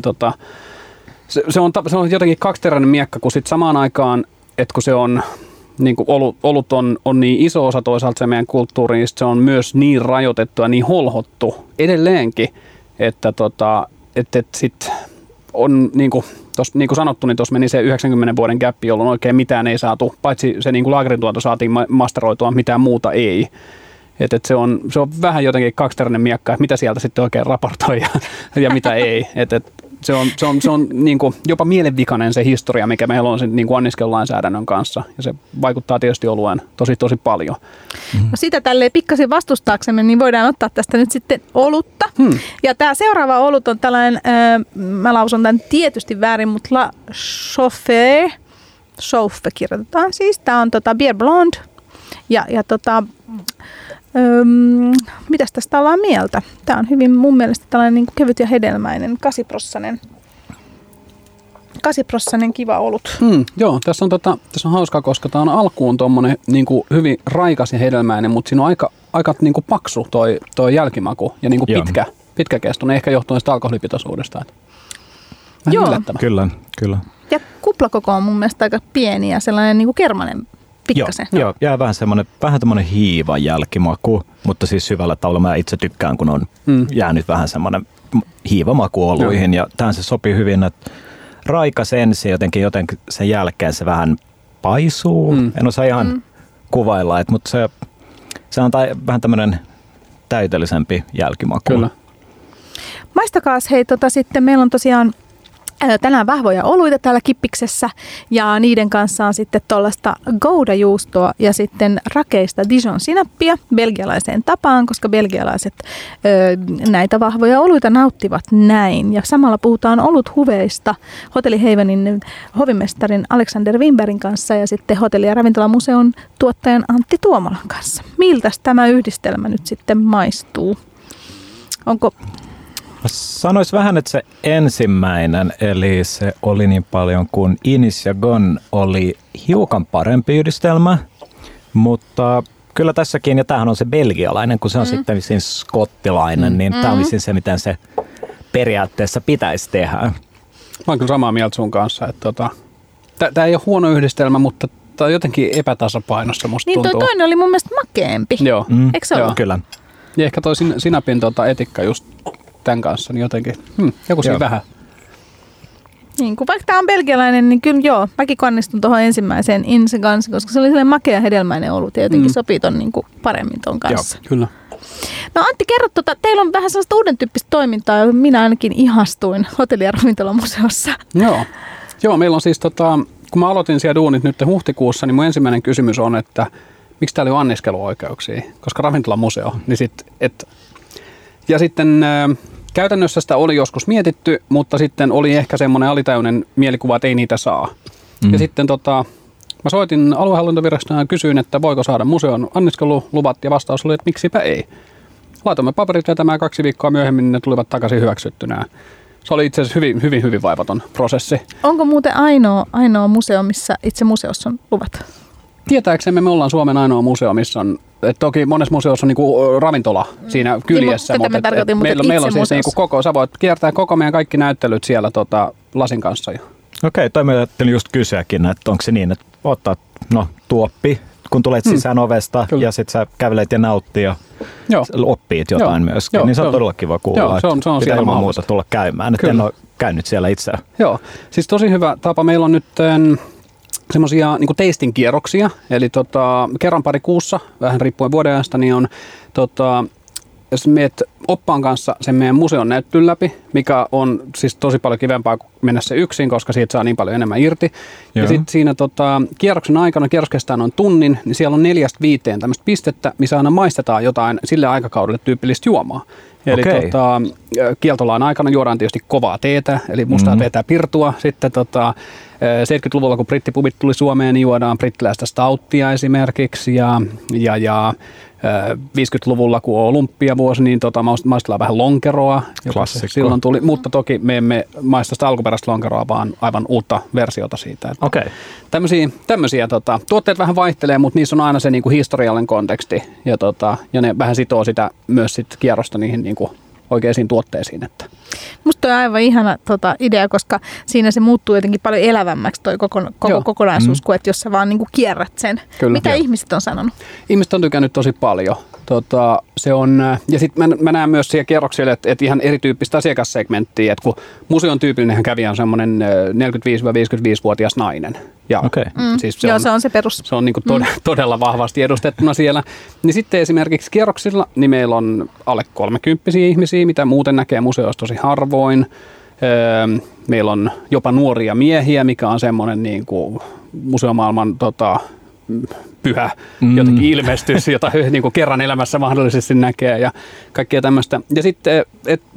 se on jotenkin kaksiteräinen miekka, kun sitten samaan aikaan, että kun se on niin kuin olut on niin iso osa toisaalta se meidän kulttuuriin, niin se on myös niin rajoitettu ja niin holhottu edelleenkin, että sitten on niin kuin sanottu, niin tuossa meni se 90 vuoden gäppi, jolloin oikein mitään ei saatu, paitsi se niin kuin laagerin tuotanto saatiin masteroitua, mitään muuta ei. Että se on vähän jotenkin kaksiteräinen miekka, että mitä sieltä sitten oikein raportoi ja mitä ei. Että se on niin kuin jopa mielenvikainen se historia, mikä meillä on sen niin kuin anniskelulainsäädännön kanssa. Ja se vaikuttaa tietysti olueen tosi paljon. No sitä tälleen pikkasen vastustaaksemme, niin voidaan ottaa tästä nyt sitten olutta. Ja tämä seuraava olut on tällainen, mä lausun tämän tietysti väärin, mutta La Chauffe kirjoitetaan siis. Tämä on Bière Blonde. Ja mitäs tästä ollaan mieltä? Tämä on hyvin mun mielestä tällainen niin kuin kevyt ja hedelmäinen 8% kiva olut. Joo, tässä on hauskaa, koska tämä on alkuun tommonen niin kuin hyvin raikas ja hedelmäinen, mutta siinä on aika niin kuin paksu toi jälkimaku ja niin kuin pitkäkestoinen, ehkä johtuen sitä alkoholipitoisuudesta. Joo, kyllä. Ja kuplakoko on mun mielestä aika pieni ja sellainen niin kuin kermanen pikkasen. Joo, jää vähän tämmöinen hiiva jälkimaku, mutta siis hyvällä tavalla mä itse tykkään, kun on jäänyt vähän semmoinen hiivamaku oluihin. Ja tähän se sopii hyvin, että raikas ensin jotenkin sen jälkeen se vähän paisuu. En osaa ihan kuvailla, mutta se on vähän tämmöinen täydellisempi jälkimaku. Kyllä. Maistakaas hei, sitten meillä on tosiaan tänään vahvoja oluita täällä Kippiksessä ja niiden kanssa on sitten tuollaista Gouda-juustoa ja sitten rakeista Dijon-sinappia belgialaiseen tapaan, koska belgialaiset näitä vahvoja oluita nauttivat näin. Ja samalla puhutaan oluthuveista Hotelli Havenin hovimestarin Alexander Wimbergin kanssa ja sitten Hotelli- ja ravintolamuseon tuottajan Antti Tuomolan kanssa. Miltäs tämä yhdistelmä nyt sitten maistuu? Onko... Sanois vähän, että se ensimmäinen, eli se oli niin paljon kuin Inis ja Gon oli hiukan parempi yhdistelmä, mutta kyllä tässäkin, ja tämähän on se belgialainen, kun se on sitten vissiin skottilainen, niin tämä on vissiin se, miten se periaatteessa pitäisi tehdä. Mä oon kyllä samaa mieltä sun kanssa, että tämä ei ole huono yhdistelmä, mutta tämä on jotenkin epätasapainossa, musta tuntuu. Niin toinen oli mun mielestä makeampi. Joo. Eikö se ole? Kyllä. Ja ehkä toi sinapin etikka just tämän kanssa, niin jotenkin joku siinä vähän. Niin, kun vaikka tämä on belgialainen, niin kyllä joo, mäkin kannistun tuohon ensimmäiseen Inse kanssa, koska se oli sellainen makea hedelmäinen olut ja jotenkin sopii ton niin kuin paremmin ton kanssa. Joo, kyllä. No Antti, kerro, teillä on vähän sellaista uuden tyyppistä toimintaa, johon minä ainakin ihastuin Hotelli- ja ravintolamuseossa. Joo, meillä on siis kun mä aloitin siellä duunit nyt huhtikuussa, niin mun ensimmäinen kysymys on, että miksi täällä ei ole anniskeluoikeuksia, koska ravintolamuseo, niin ja sitten käytännössä sitä oli joskus mietitty, mutta sitten oli ehkä semmoinen alitajuinen mielikuva, että ei niitä saa. Ja sitten mä soitin aluehallintovirastoon ja kysyin, että voiko saada museon anniskeluluvat, ja vastaus oli, että miksipä ei. Laitoimme paperit vetämään 2 viikkoa myöhemmin, ne tulivat takaisin hyväksyttynä. Se oli itse asiassa hyvin vaivaton prosessi. Onko muuten ainoa museo, missä itse museossa on luvat? Tietääksemme me ollaan Suomen ainoa museo, missä on, toki monessa museossa on niinku ravintola siinä kyljessä, niin, mutta meillä on siis niinku sä voit kiertää koko meidän kaikki näyttelyt siellä lasin kanssa. Okei, toi mä ajattelin just kysyäkin, että onko se niin, että ottaa tuoppi, kun tulet sisään ovesta ja sit sä kävelet ja nauttii ja oppit jotain myöskin, niin se on todella kiva kuulla, että pitää ilman muuta tulla käymään, että en ole käynyt siellä itse. Joo, siis tosi hyvä tapa. Meillä on nyt semmoisia niin tasting kierroksia, eli kerran pari kuussa, vähän riippuen vuodenajasta, niin on jos meet oppaan kanssa sen meidän museon näyttelyyn läpi, mikä on siis tosi paljon kivempaa kuin mennä se yksin, koska siitä saa niin paljon enemmän irti. Joo. Ja sitten siinä kierroksen aikana, kierros kestää noin tunnin, niin siellä on 4-5 tämmöistä pistettä, missä aina maistetaan jotain sille aikakaudelle tyypillistä juomaa. Eli kieltolain aikana juodaan tietysti kovaa teetä, eli mustaa teetä pirtua. Sitten 70-luvulla, kun brittipubit tuli Suomeen, niin juodaan brittiläistä stouttia esimerkiksi. Ja 50-luvulla, kun on olympiavuosi, niin maistellaan vähän lonkeroa. Klassikko. Silloin tuli, mutta toki me emme maista sitä alkuperäistä lonkeroa, vaan aivan uutta versiota siitä. Okei. Tämmöisiä tuotteet vähän vaihtelee, mutta niissä on aina se niinku historiallinen konteksti. Ja ne vähän sitoo sitä myös sit kierrosta niihin niinku oikeisiin tuotteisiin. Että. Musta on aivan ihana idea, koska siinä se muuttuu jotenkin paljon elävämmäksi toi koko kokonaisuus, kuin että jos sä vaan niinku kierrät sen. Kyllä. Mitä ihmiset on sanonut? Ihmiset on tykännyt tosi paljon. Se on, ja sitten mä näen myös siellä kierroksilla, että ihan erityyppistä asiakassegmenttiä, että kun museon tyypillinen kävijä on semmoinen 45-55-vuotias nainen. Ja siis se on se perus. Se on niin kuin todella vahvasti edustettuna siellä. Niin sitten esimerkiksi kierroksilla niin meillä on alle 30-vuotiaita ihmisiä, mitä muuten näkee museossa tosi harvoin. Meillä on jopa nuoria miehiä, mikä on semmoinen niin kuin museomaailman pyhä jotenkin ilmestys, jota niin kuin kerran elämässä mahdollisesti näkee ja kaikkea tämmöistä. Ja sitten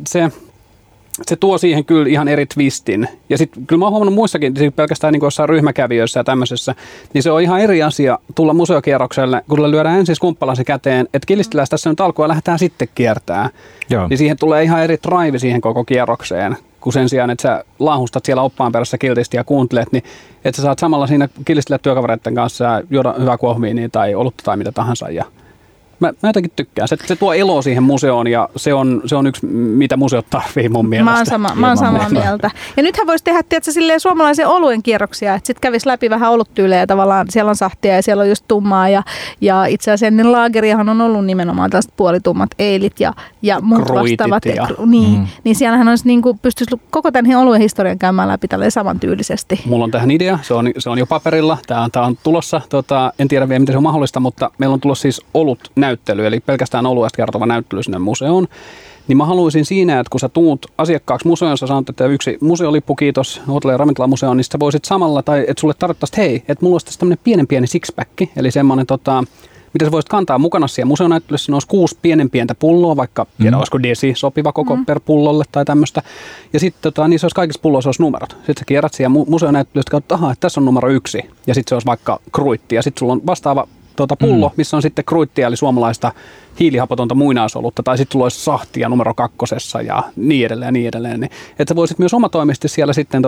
se tuo siihen kyllä ihan eri twistin. Ja sitten kyllä mä oon huomannut muissakin, pelkästään niin kuin jossain ryhmäkävijöissä ja tämmöisessä, niin se on ihan eri asia tulla museokierrokselle, kun lyödään ensin skumppalasi käteen, että kilistellään tässä nyt alkua ja lähdetään sitten kiertää. Joo. Niin siihen tulee ihan eri drive siihen koko kierrokseen, kun sen sijaan, että sä laahustat siellä oppaan perässä kiltisti ja kuuntelet, niin että sä saat samalla siinä kilistellä työkavereiden kanssa ja juoda hyvää kuohviiniä tai olutta tai mitä tahansa. Ja mä jotenkin tykkään. Se tuo eloa siihen museoon ja se on yksi, mitä museot tarvii mun mielestä. Mä oon samaa mieltä. Ja nythän voisi tehdä silleen suomalaisen oluen kierroksia, että sitten kävisi läpi vähän oluttyylejä tavallaan. Siellä on sahtia ja siellä on just tummaa ja itse asiassa ennen laageriahan on ollut nimenomaan tällaiset puolitummat eilit ja muut vastaavat. Niin siellähän olisi pystyisi koko tämän oluen historian käymään läpi tälleen samantyylisesti. Mulla on tähän idea. Se on jo paperilla. Tää on tulossa. En tiedä vielä, miten se on mahdollista, mutta meillä on tulossa siis olut näyttely, eli pelkästään oluesta kertova näyttely sinne museoon, niin mä haluaisin siinä, että kun sä tuut asiakkaaksi museoon, sä sanot, että yksi museolippu, kiitos, hotelli- ja ravintolamuseoon, niin sä voisit samalla, tai että sulle tarvittaisiin, hei, että mulla olisi tässä tämmöinen pieni sixpack, eli semmoinen, mitä sä voisit kantaa mukana siellä museonäyttelyssä, olisi 6 pientä pulloa, vaikka tiedä, olisiko desi sopiva koko per pullolle tai tämmöistä, ja sitten niissä olisi kaikissa pulloissa olisi numerot. Sitten sä kierrät siellä museonäyttelystä, että tässä on numero 1, ja sitten se olisi vaikka kruitti, ja sitten sulla on vastaava pullo, missä on sitten kruittia, eli suomalaista hiilihapotonta muinaisolutta, tai sitten sulla olisi sahtia numero 2 ja niin edelleen. Niin, että sä voisit myös omatoimisesti siellä sitten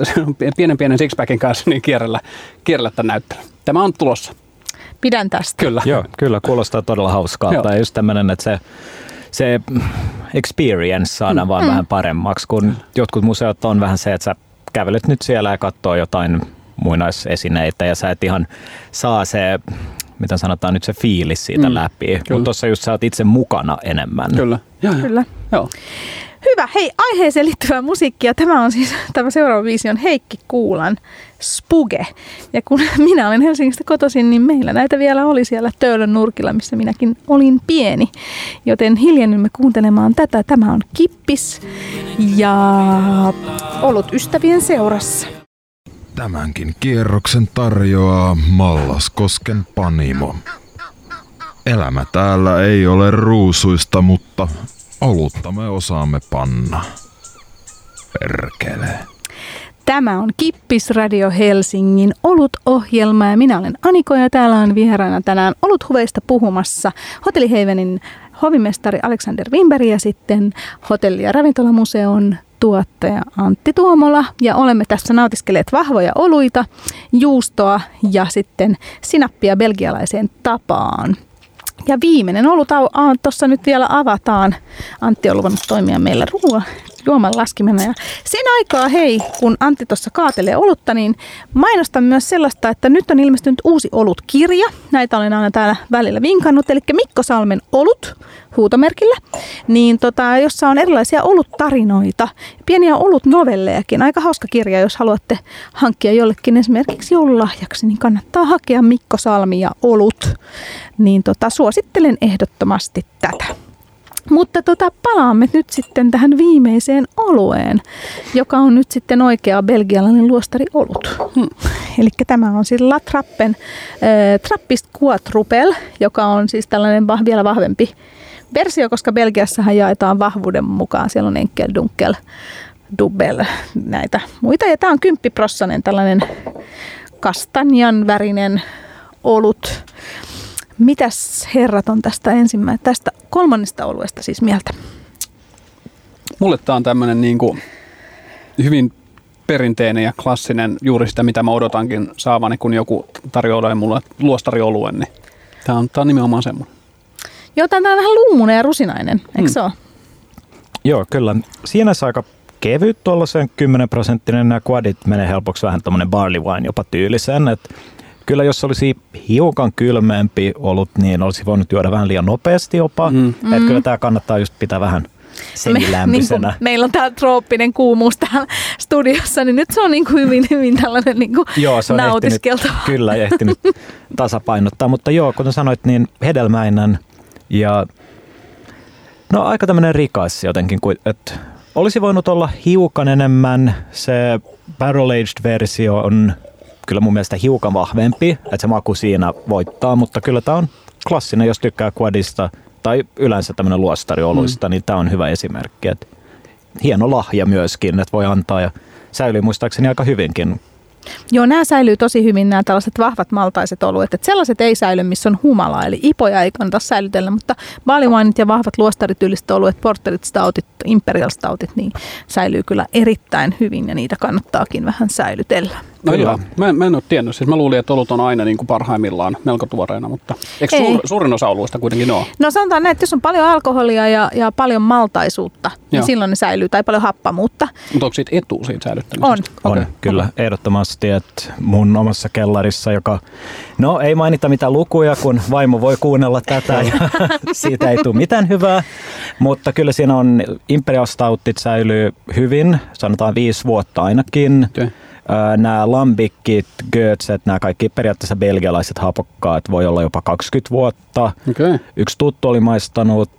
pienen sixpackin kanssa niin kierrellä tämän näyttelyn. Tämä on tulossa. Pidän tästä. Kyllä. Joo, kyllä kuulostaa todella hauskalta. Ja just tämmöinen, että se experience saadaan vaan vähän paremmaksi, kun jotkut museot on vähän se, että sä kävelet nyt siellä ja katsoo jotain muinaisesineitä ja sä et ihan saa se, mitä sanotaan nyt, se fiilis siitä läpi. Mutta tuossa just sä oot itse mukana enemmän. Kyllä. Kyllä. Joo. Hyvä. Hei, aiheeseen liittyvää musiikkia. Tämä seuraava biisi on Heikki Kuulan Spuge. Ja kun minä olen Helsingistä kotoisin, niin meillä näitä vielä oli siellä Töölön nurkilla, missä minäkin olin pieni. Joten hiljennymme kuuntelemaan tätä. Tämä on Kippis ja Olut ystävien seurassa. Tämänkin kierroksen tarjoaa Mallaskosken Panimo. Elämä täällä ei ole ruusuista, mutta olutta me osaamme panna. Perkele. Tämä on Kippis Radio Helsingin Olut-ohjelma ja minä olen Aniko ja täällä on vieraana tänään oluthuveista puhumassa Hotelli Heivenin hovimestari Alexander Wimberg ja sitten Hotelli- ja ravintolamuseon tuottaja Antti Tuomola ja olemme tässä nautiskelleet vahvoja oluita, juustoa ja sitten sinappia belgialaiseen tapaan. Ja viimeinen olut tuossa nyt vielä avataan. Antti on luvannut toimia meillä juoman laskimena. Ja sen aikaa, hei, kun Antti tuossa kaatelee olutta, niin mainostan myös sellaista, että nyt on ilmestynyt uusi olutkirja. Näitä olen aina täällä välillä vinkannut, eli Mikko Salmen olut huutomerkillä, niin jossa on erilaisia oluttarinoita, pieniä olutnovellejakin. Aika hauska kirja, jos haluatte hankkia jollekin esimerkiksi joululahjaksi, niin kannattaa hakea Mikko Salmi ja olut. Niin suosittelen ehdottomasti tätä. Mutta palaamme nyt sitten tähän viimeiseen olueen, joka on nyt sitten oikea belgialainen luostariolut. Eli tämä on siis La Trappen Trappist Quadruple, joka on siis tällainen vielä vahvempi versio, koska Belgiassahan jaetaan vahvuuden mukaan. Siellä on enkel, dunkel, dubbel, näitä muita. Ja tämä on 10% tällainen kastanjan värinen olut. Mitäs herrat on tästä kolmannesta oluesta siis mieltä? Mulle tää on tämmönen niinku hyvin perinteinen ja klassinen, juuri sitä mitä mä odotankin saavani, kun joku tarjoaa mulle luostarioluen, niin tää on nimenomaan semmoinen. Joo, tää on vähän lummunen ja rusinainen, eikö se ole? Joo, kyllä. Siinä on aika kevyt tuollaisen 10%, nämä quadit menee helpoksi vähän tommonen barley wine jopa tyyliseen, että Kyllä jos olisi hiukan kylmempi olut, niin olisi voinut juoda vähän liian nopeasti jopa. Että kyllä tämä kannattaa just pitää vähän semilämpöisenä. Niin meillä on tää trooppinen kuumuus täällä studiossa, niin nyt se on niin kuin hyvin tällainen niin kuin nautiskeltava. Kyllä, ehtinyt tasapainottaa. Mutta joo, kuten sanoit, niin hedelmäinen ja no aika tämmöinen rikas jotenkin. Että olisi voinut olla hiukan enemmän. Se barrel-aged-versio on kyllä mun mielestä hiukan vahvempi, että se maku siinä voittaa, mutta kyllä tämä on klassinen, jos tykkää quadista tai yleensä tämmöinen luostarioluista, niin tämä on hyvä esimerkki. Että hieno lahja myöskin, että voi antaa ja säilyy muistaakseni aika hyvinkin. Joo, nämä säilyy tosi hyvin, nämä tällaiset vahvat maltaiset oluet. Että sellaiset ei säily, missä on humala, eli ipoja ei kannata säilytellä, mutta barley wineit ja vahvat luostarityyliset oluet, porterit, stoutit, imperial stoutit, niin säilyy kyllä erittäin hyvin ja niitä kannattaakin vähän säilytellä. No joo, mä en ole tiennyt. Siis mä luulin, että olut on aina niin kuin parhaimmillaan melko tuoreena, mutta eikö suurin osa oluista kuitenkin ole? No sanotaan näin, että jos on paljon alkoholia ja paljon maltaisuutta, niin silloin ne säilyy, tai paljon happamuutta. Mutta onko siitä etu siitä säilyttämisestä? On kyllä, ehdottomasti. Että mun omassa kellarissa, joka, no ei mainita mitään lukuja, kun vaimo voi kuunnella tätä ja siitä ei tule mitään hyvää, mutta kyllä siinä on imperial stoutit säilyy hyvin, sanotaan 5 vuotta ainakin. Okay. Nämä lambikkit, götset, nämä kaikki periaatteessa belgialaiset hapokkaat voi olla jopa 20 vuotta. Okay. Yksi tuttu oli maistanut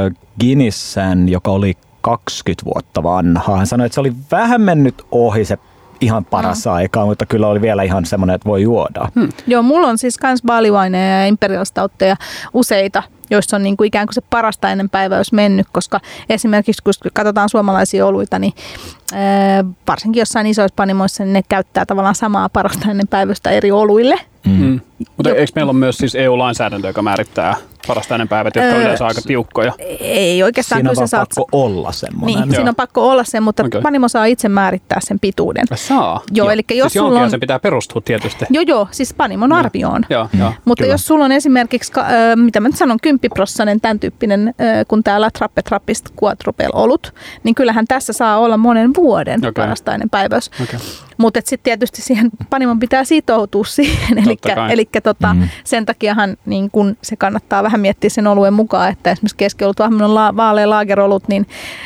Guinnessen, joka oli 20 vuotta vanha. Hän sanoi, että se oli vähän mennyt ohi se ihan paras aikaa, mutta kyllä oli vielä ihan semmoinen, että voi juoda. Joo, mulla on siis kans barley wineja ja imperial stoutteja useita, joissa on niin kuin ikään kuin se parasta ennen päiväys mennyt, koska esimerkiksi kun katsotaan suomalaisia oluita, niin varsinkin jossain isoissa panimoissa, niin ne käyttää tavallaan samaa parasta ennen päivästä eri oluille. Mutta eikö meillä ole myös siis EU-lainsäädäntö, joka määrittää parasta ennen päivät, jotka on yleensä aika tiukkoja? Ei oikeastaan. Siinä on vaan pakko olla semmoinen. Niin, siinä on pakko olla se, mutta panimo saa itse määrittää sen pituuden. Saa? Joo, eli jos siis sulla on... sen pitää perustua tietysti. Joo, siis panimon arvioon. Mutta kyllä. jos sulla on esimerkiksi, mitä mä nyt sanon, 10% tämän tyyppinen, kun täällä Trappist Quadrupel olut, niin kyllähän tässä saa olla monen vuoden parasta ennen päiväys. Mutta sitten tietysti siihen panimon pitää sitoutua siihen, eli sen takiahan niin kun se kannattaa vähän miettiä sen oluen mukaan, että esimerkiksi keskiolut, vaalea laagerolut, niin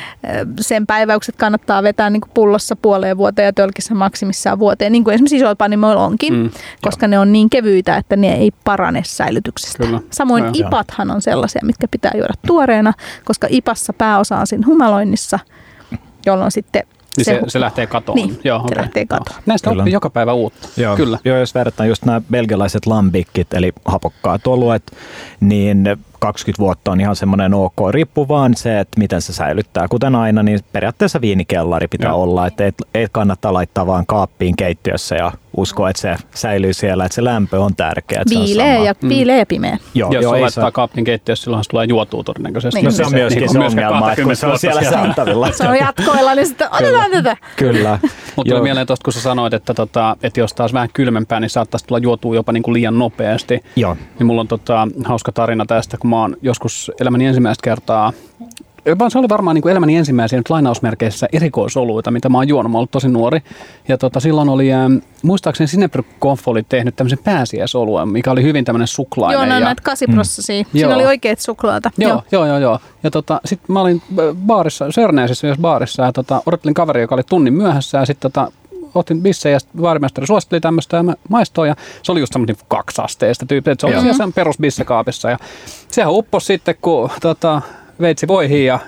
sen päiväykset kannattaa vetää niin kuin pullossa puoleen vuoteen ja tölkissä maksimissaan vuoteen, niin kuin esimerkiksi isoilla panimoilla onkin, koska ne on niin kevyitä, että ne ei parane säilytyksestä. Kyllä. Samoin ipathan on sellaisia, mitkä pitää juoda tuoreena, koska ipassa pääosa on siinä humaloinnissa, jolloin sitten se lähtee katoon. Niin, se lähtee katoon. Näistä oppii joka päivä uutta. Joo. Kyllä. Joo, jos verrataan just nämä belgialaiset lambikkit, eli hapokkaat oluet, niin 20 vuotta on ihan semmoinen ok. Riippuu vaan se, että miten se säilyttää. Kuten aina, niin periaatteessa viinikellari pitää olla, että ei kannata laittaa vaan kaappiin keittiössä ja uskoa, että se säilyy siellä, että se lämpö on tärkeä. Viileä ja pimeä. Jos se laittaa kaappiin keittiössä, silloin se tulee juotua todennäköisesti. Niin. No se on myöskin se ongelma, että kun se on siellä saatavilla. Se on jatkoilla, niin sitten otetaan tätä. Kyllä. Mutta tuli mieleen tuosta, kun sä sanoit, että jos taas vähän kylmempää, niin saattaisi tulla juotua jopa niin kuin liian nopeasti. Joo. Niin mulla on hauska tarina tästä, kun mä oon joskus elämäni ensimmäistä kertaa, se oli varmaan niin kuin elämäni ensimmäisiä nyt lainausmerkeissä erikoisoluita, mitä mä oon juonut. Mä oon ollut tosi nuori. Ja silloin oli, muistaakseni Sinebryck-Konf oli tehnyt tämmöisen pääsiäisoluen, mikä oli hyvin tämmöinen suklainen. Joo, näitä 8%. Siinä oli oikeat suklaata. Joo. Ja sitten mä olin baarissa, Sörnäisissä myös baarissa, ja odottelin kaveri, joka oli tunnin myöhässä, ja sitten otin bissejä, ja baarimestari suositteli tämmöistä, ja mä maistoin, ja se oli just semmoinen 2-asteista tyyppi, että se oli siellä sen perusbissekaapissa, ja sehän upposi sitten, kun veitsi voihin, ja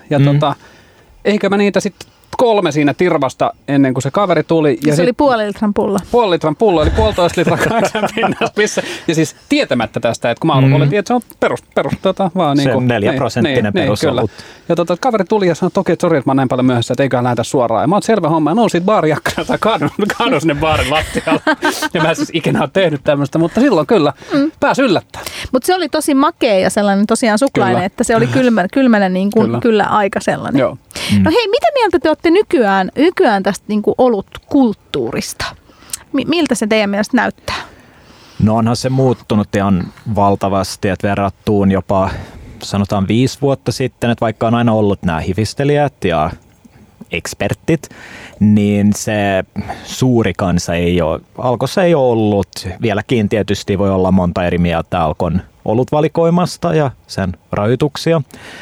eikä mä niitä sitten 3 siinä tirvasta ennen kuin se kaveri tuli. Ja se oli 0,5 litran pulla. 0,5 litran pulla, eli 1,5 litran 8 pinnasta pisse. Ja siis tietämättä tästä, että kun mä oletin, että se on perus vaan niin kuin. Se 4% perusolut. Ja kaveri tuli ja sanoi, että okei, sori, että mä oon näin paljon myöhässä, että eiköhän lähdetä suoraan. Ja mä oon selvä homma, ja nousin siitä baarijakkarasta ja kaadun sinne baarin lattialle. Ja mä siis ikinä ole tehnyt tämmöistä, mutta silloin kyllä pääsi yllättää. Mutta se oli tosi makea ja sellainen tosiaan suklainen, että se oli kylmänä niin kuin kyllä aika sellainen. Joo. No hei, mitä mieltä te olette nykyään tästä niin kuin olutkulttuurista? Miltä se teidän mielestä näyttää? No onhan se muuttunut ihan valtavasti, että verrattuun jopa sanotaan 5 vuotta sitten, että vaikka on aina ollut nämä hifistelijät ja ekspertit, niin se suuri kansa ei ole, Alkossa ei ole ollut. Vieläkin tietysti voi olla monta eri mieltä Alkon olutvalikoimasta ja sen rajoituksia,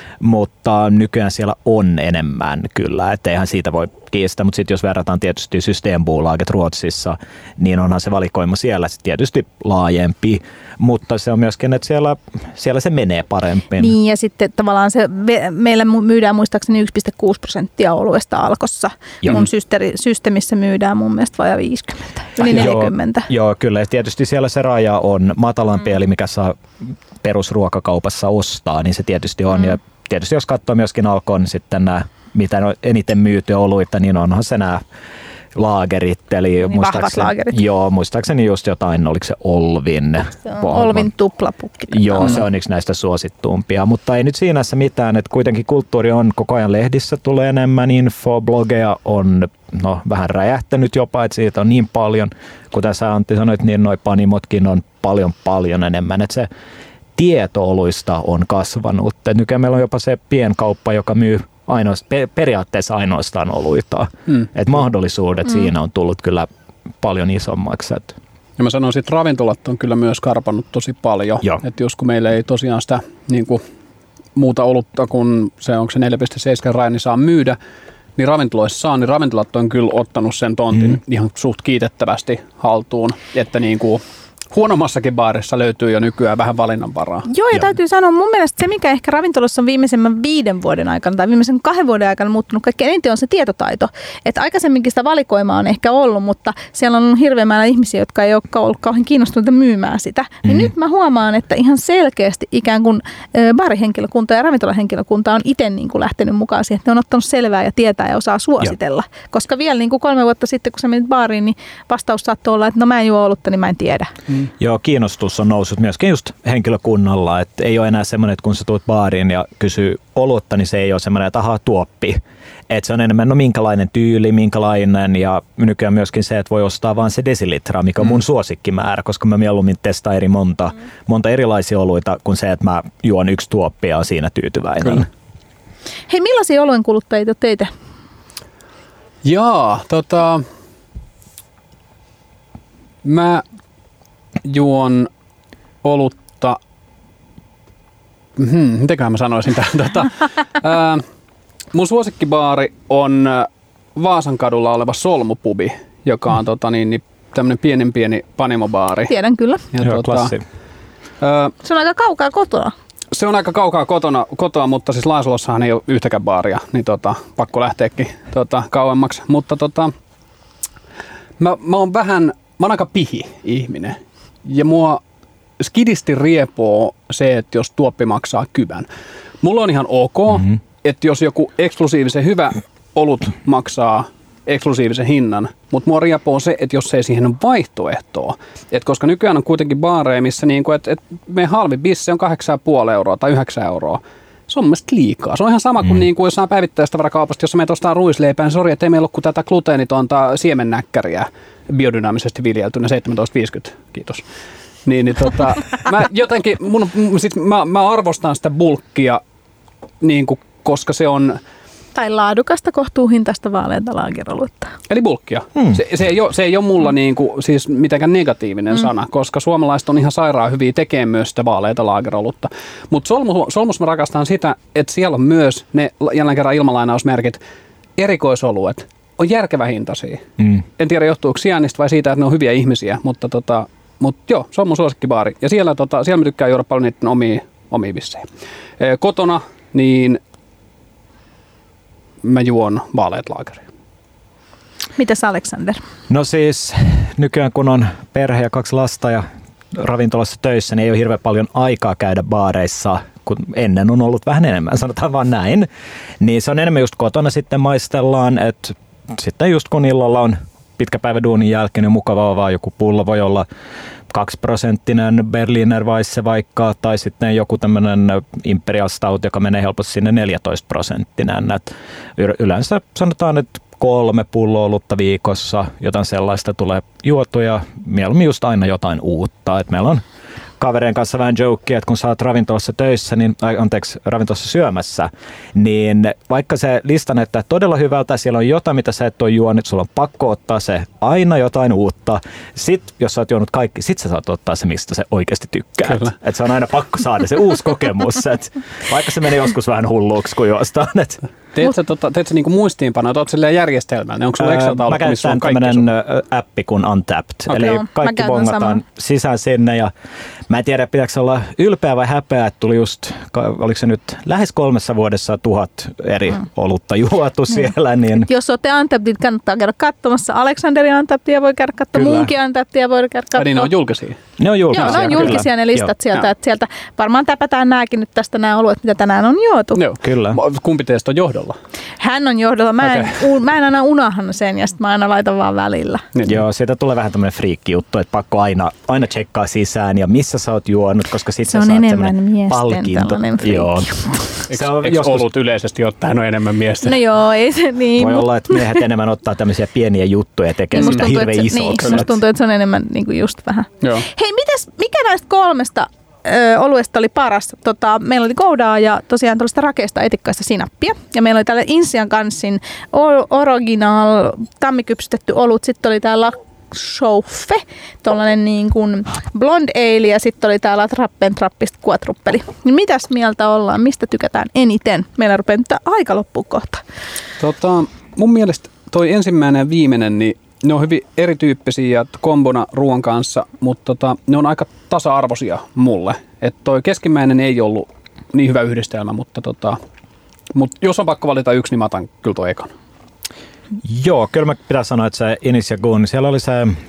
mutta nykyään siellä on enemmän kyllä, että eihän siitä voi kiistää, mutta sitten jos verrataan tietysti Systembolaget Ruotsissa, niin onhan se valikoima siellä tietysti laajempi, mutta se on myöskin, että siellä se menee paremmin. Niin ja sitten tavallaan meillä myydään muistaakseni 1,6% oluesta Alkossa. Mun systeemissä myydään mun mielestä vajaa 50, yli 40. Joo, kyllä. Ja tietysti siellä se raja on matalampi, eli mikä saa perusruokakaupassa ostaa, niin se tietysti on. Ja tietysti jos katsoo myöskin Alkon sitten nämä, mitä on eniten myytyä oluita, niin onhan se nämä laagerit, eli vahvat laagerit. Joo, muistaakseni just jotain, oliko se Olvin? Se on Olvin tuplapukki. Joo, se on yksi näistä suosittuumpia, mutta ei nyt siinä mitään, että kuitenkin kulttuuri on koko ajan lehdissä, tulee enemmän infoblogeja, on vähän räjähtänyt jopa, että siitä on niin paljon, kuten sä Antti sanoit, niin noi panimotkin on paljon enemmän, että se tieto-oluista on kasvanut. Nykyään meillä on jopa se pienkauppa, joka myy periaatteessa ainoastaan oluita. Et mahdollisuudet siinä on tullut kyllä paljon isommaksi. Ja mä sanoisin, että ravintolat on kyllä myös karpannut tosi paljon. Että jos kun meillä ei tosiaan sitä niin kuin muuta olutta kuin se, onko se 4,7 raja, niin saa myydä, niin ravintoloissa saa, niin ravintolat on kyllä ottanut sen tontin ihan suht kiitettävästi haltuun, että niin kuin huonommassakin baarissa löytyy jo nykyään vähän valinnanvaraa. Joo, ja täytyy sanoa, mun mielestä se, mikä ehkä ravintolassa on viimeisemmän 5 vuoden aikana tai viimeisen 2 vuoden aikana muuttunut kaikkein eniten, on se tietotaito. Että aikaisemminkin sitä valikoimaa on ehkä ollut, mutta siellä on hirveän määrä ihmisiä, jotka ei ole ollut kauhean kiinnostuneita myymään sitä. Niin nyt mä huomaan, että ihan selkeästi ikään kuin baarihenkilökunta ja ravintolahenkilökunta on itse niin kuin lähtenyt mukaan siihen, että ne on ottanut selvää ja tietää ja osaa suositella. Koska vielä niin kuin 3 vuotta sitten, kun sä menit baariin, niin vastaus saattoi olla, että no mä en juo olutta, niin mä en tiedä. Joo, kiinnostus on noussut myöskin just henkilökunnalla, että ei ole enää semmoinen, että kun sä tulet baariin ja kysyy olutta, niin se ei ole semmoinen, että ahaa, tuoppi. Että se on enemmän, minkälainen tyyli, minkälainen, ja nykyään myöskin se, että voi ostaa vaan se desilitra, mikä on mun suosikkimäärä, koska mä mieluummin testaan monta erilaisia oluita kuin se, että mä juon 1 tuoppi ja on siinä tyytyväinen. Kyllä. Hei, millaisia oluen kuluttajia teitä? Mä juon olutta, mitenköhän mä sanoisin tämän? Mun suosikkibaari on Vaasankadulla oleva Solmupubi, joka on tämmönen pieni panimobaari. Tiedän kyllä. Ja klassi. Se on aika kaukaa kotona. Se on aika kaukaa kotoa, mutta siis Laisolossahan ei ole yhtäkään baaria, niin pakko lähteäkin kauemmaksi. Mutta mä oon aika pihi ihminen. Ja mua skidisti riepoo se, että jos tuoppi maksaa kyvän. Mulla on ihan ok, että jos joku eksklusiivisen hyvä olut maksaa eksklusiivisen hinnan, mutta mua riepoo se, että jos ei siihen ole vaihtoehtoa. Et koska nykyään on kuitenkin baareja, missä niinku, meidän halvin bisse on 8,5 euroa tai 9 euroa. Se on mun mielestä liikaa. Se on ihan sama kuin niinku jossain päivittäistavarakaupasta, jossa meitä ostaa ruisleipää, niin sori, että ei meillä ole kuin tätä gluteenitonta siemennäkkäriä biodynamisesti viljeltynä 17,50. Kiitos. Mä jotenkin, mä arvostan sitä bulkkia, niinku, koska se on... Tai laadukasta kohtuuhintaista vaaleita laagerolutta. Eli bulkkia. Se ei ole mulla niinku, siis mitenkään negatiivinen sana, koska suomalaiset on ihan sairaan hyviä tekemään myös sitä vaaleita laagerolutta. Mutta Solmus mä rakastan sitä, että siellä on myös ne, jälleen kerran ilmalainausmerkit, erikoisoluet. On järkevä hintaisia. En tiedä johtuuko sijainnista vai siitä, että ne on hyviä ihmisiä, mutta joo, se on mun suosikkibaari. Ja siellä mä tykkään juoda paljon niiden omia vissejä. Kotona, niin mä juon vaaleat laageria. Mitäs Alexander? No siis nykyään kun on perhe ja 2 lasta ja ravintolassa töissä, niin ei ole hirveän paljon aikaa käydä baareissa, kun ennen on ollut vähän enemmän, sanotaan vaan näin. Niin se on enemmän just kotona sitten maistellaan, että sitten just kun illalla on pitkä päivä duunin jälkeen, niin mukavaa vaan joku pullo voi olla 2% Berliner Weisse vaikka, tai sitten joku tämmöinen Imperial Stout, joka menee helposti sinne 14%. Yleensä sanotaan, että 3 pulloa olutta viikossa, jotain sellaista tulee juotua ja mieluummin just aina jotain uutta. Et meillä on kaverien kanssa vähän jokea, että kun sä oot ravintolassa töissä, ravintolassa syömässä, niin vaikka se lista näyttää todella hyvältä, siellä on jotain, mitä sä et ole juonut, sulla on pakko ottaa se aina jotain uutta. Sitten, jos sä oot juonut kaikki, sit sä saat ottaa se, mistä sä oikeasti tykkäät. Että se on aina pakko saada se uusi kokemus, että vaikka se menee joskus vähän hulluuksi, kun juostaan. Teet sä niinku muistiinpanoja, oot silleen järjestelmällä? Onko sulla Excel-taulukko, missä on kaikki? Mä käytän tämmönen appi kuin Untapped, eli kaikki bongataan sisään sinne ja mä en tiedä, pitääkö olla ylpeä vai häpeä, että tuli just, oliko se nyt lähes 3 vuodessa 1000 eri olutta juotu siellä. Niin... Jos olette Untappedit, kannattaa käydä katsomassa. Aleksanderin Untappdia voi käydä katsomaan, munkin Untappdia voi käydä katsomaan. Niin ne on julkisia? Ne on julkisia. Joo, ne on julkisia ne listat sieltä, että sieltä varmaan täpätään nääkin nyt tästä nämä oluet, mitä tänään on juotu. Joo, kyllä. Kumpi teistä on johdolla? Hän on johdolla. Mä en aina unohan sen ja sitten mä aina laitan vaan välillä. Joo, siitä tulee vähän tämmöinen friikki-juttu, että pakko aina tsekkaa sisään ja missä sä oot juonut, koska sit se sä saat semmoinen palkinto. Joo. Eikö olut yleisesti ottaen on enemmän miestä? No joo, ei se niin. Voi olla, että miehet enemmän ottaa tämmöisiä pieniä juttuja ja tekee sitä hirveän isoksi. Musta tuntuu, että se on enemmän niin kuin just vähän. Joo. Hei, mikä näistä 3 oluesta oli paras? Meillä oli goudaa ja tosiaan tuollaista rakeista etikkaista sinappia. Ja meillä oli täällä Insian Kansin original tammikypsytetty olut. Sitten oli täällä Chauffe, tollanen niin kuin blonde ale ja sitten oli täällä Trappen Trappist quadruppeli. Niin mitäs mieltä ollaan? Mistä tykätään eniten? Meillä rupeaa nyt aika loppuun kohta. Mun mielestä toi ensimmäinen ja viimeinen, niin ne on hyvin erityyppisiä ja kombona ruoan kanssa, mutta ne on aika tasa-arvoisia mulle. Että toi keskimmäinen ei ollut niin hyvä yhdistelmä, mutta jos on pakko valita yksi, niin mä otan kyllä toi ekan. Joo, kyllä mä pitää sanoa, että se Inis ja Gun, siellä oli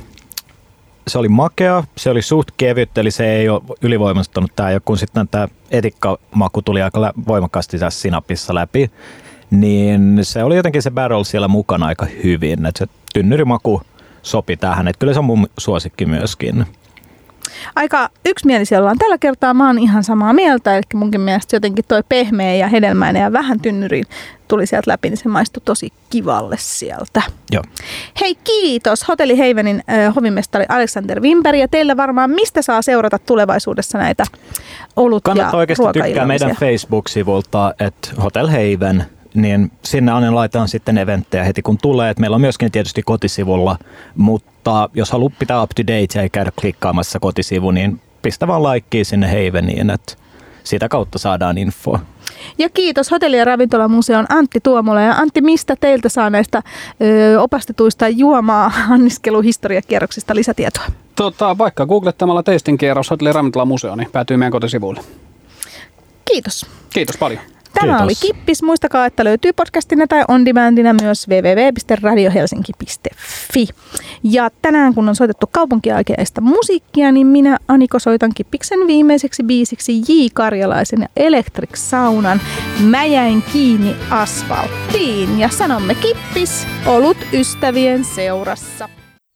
se oli makea, se oli suht kevyt, eli se ei ole ylivoimastunut tää, kun sitten tämä etikkamaku tuli aika voimakkaasti tässä sinapissa läpi, niin se oli jotenkin se barrel siellä mukana aika hyvin, että se tynnyrimaku sopi tähän, että kyllä se on mun suosikki myöskin. Aika yksimielisiä ollaan tällä kertaa. Mä oon ihan samaa mieltä, eli munkin mielestä jotenkin toi pehmeä ja hedelmäinen ja vähän tynnyriin tuli sieltä läpi, niin se maistui tosi kivalle sieltä. Joo. Hei, kiitos Hotelli Havenin hovimestari Alexander Wimberg, ja teillä varmaan mistä saa seurata tulevaisuudessa näitä olut- ja kannattaa oikeasti ruokaillallisia. tykkää meidän Facebook-sivulta, että Hotel Haven, niin sinne aina laitetaan sitten eventtejä heti kun tulee. Et meillä on myöskin tietysti kotisivulla, mutta jos haluaa pitää up to date ja käydä klikkaamassa kotisivu, niin pistä vaan laikkiin sinne Haveniin, että sitä kautta saadaan infoa. Ja kiitos Hotelli- ja ravintolamuseon Antti Tuomola. Ja Antti, mistä teiltä saa näistä opastetuista juoma-anniskeluhistoriakierroksista lisätietoa? Vaikka googlettamalla tasting kierros Hotelli- ja ravintolamuseo, niin päätyy meidän kotisivuille. Kiitos. Kiitos paljon. Tämä oli Kippis. Muistakaa, että löytyy podcastina tai on demandina myös www.radiohelsinki.fi. Ja tänään, kun on soitettu kaupunkiaikeista musiikkia, niin minä, Aniko, soitan Kippiksen viimeiseksi biisiksi J. Karjalaisen ja Electric Saunan Mä jäin kiinni asfalttiin. Ja sanomme Kippis, olut ystävien seurassa.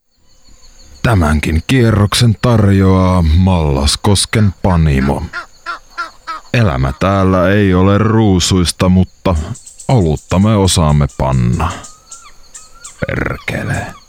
Tämänkin kierroksen tarjoaa Mallaskosken Panimo. Elämä täällä ei ole ruusuista, mutta olutta me osaamme panna. Perkele.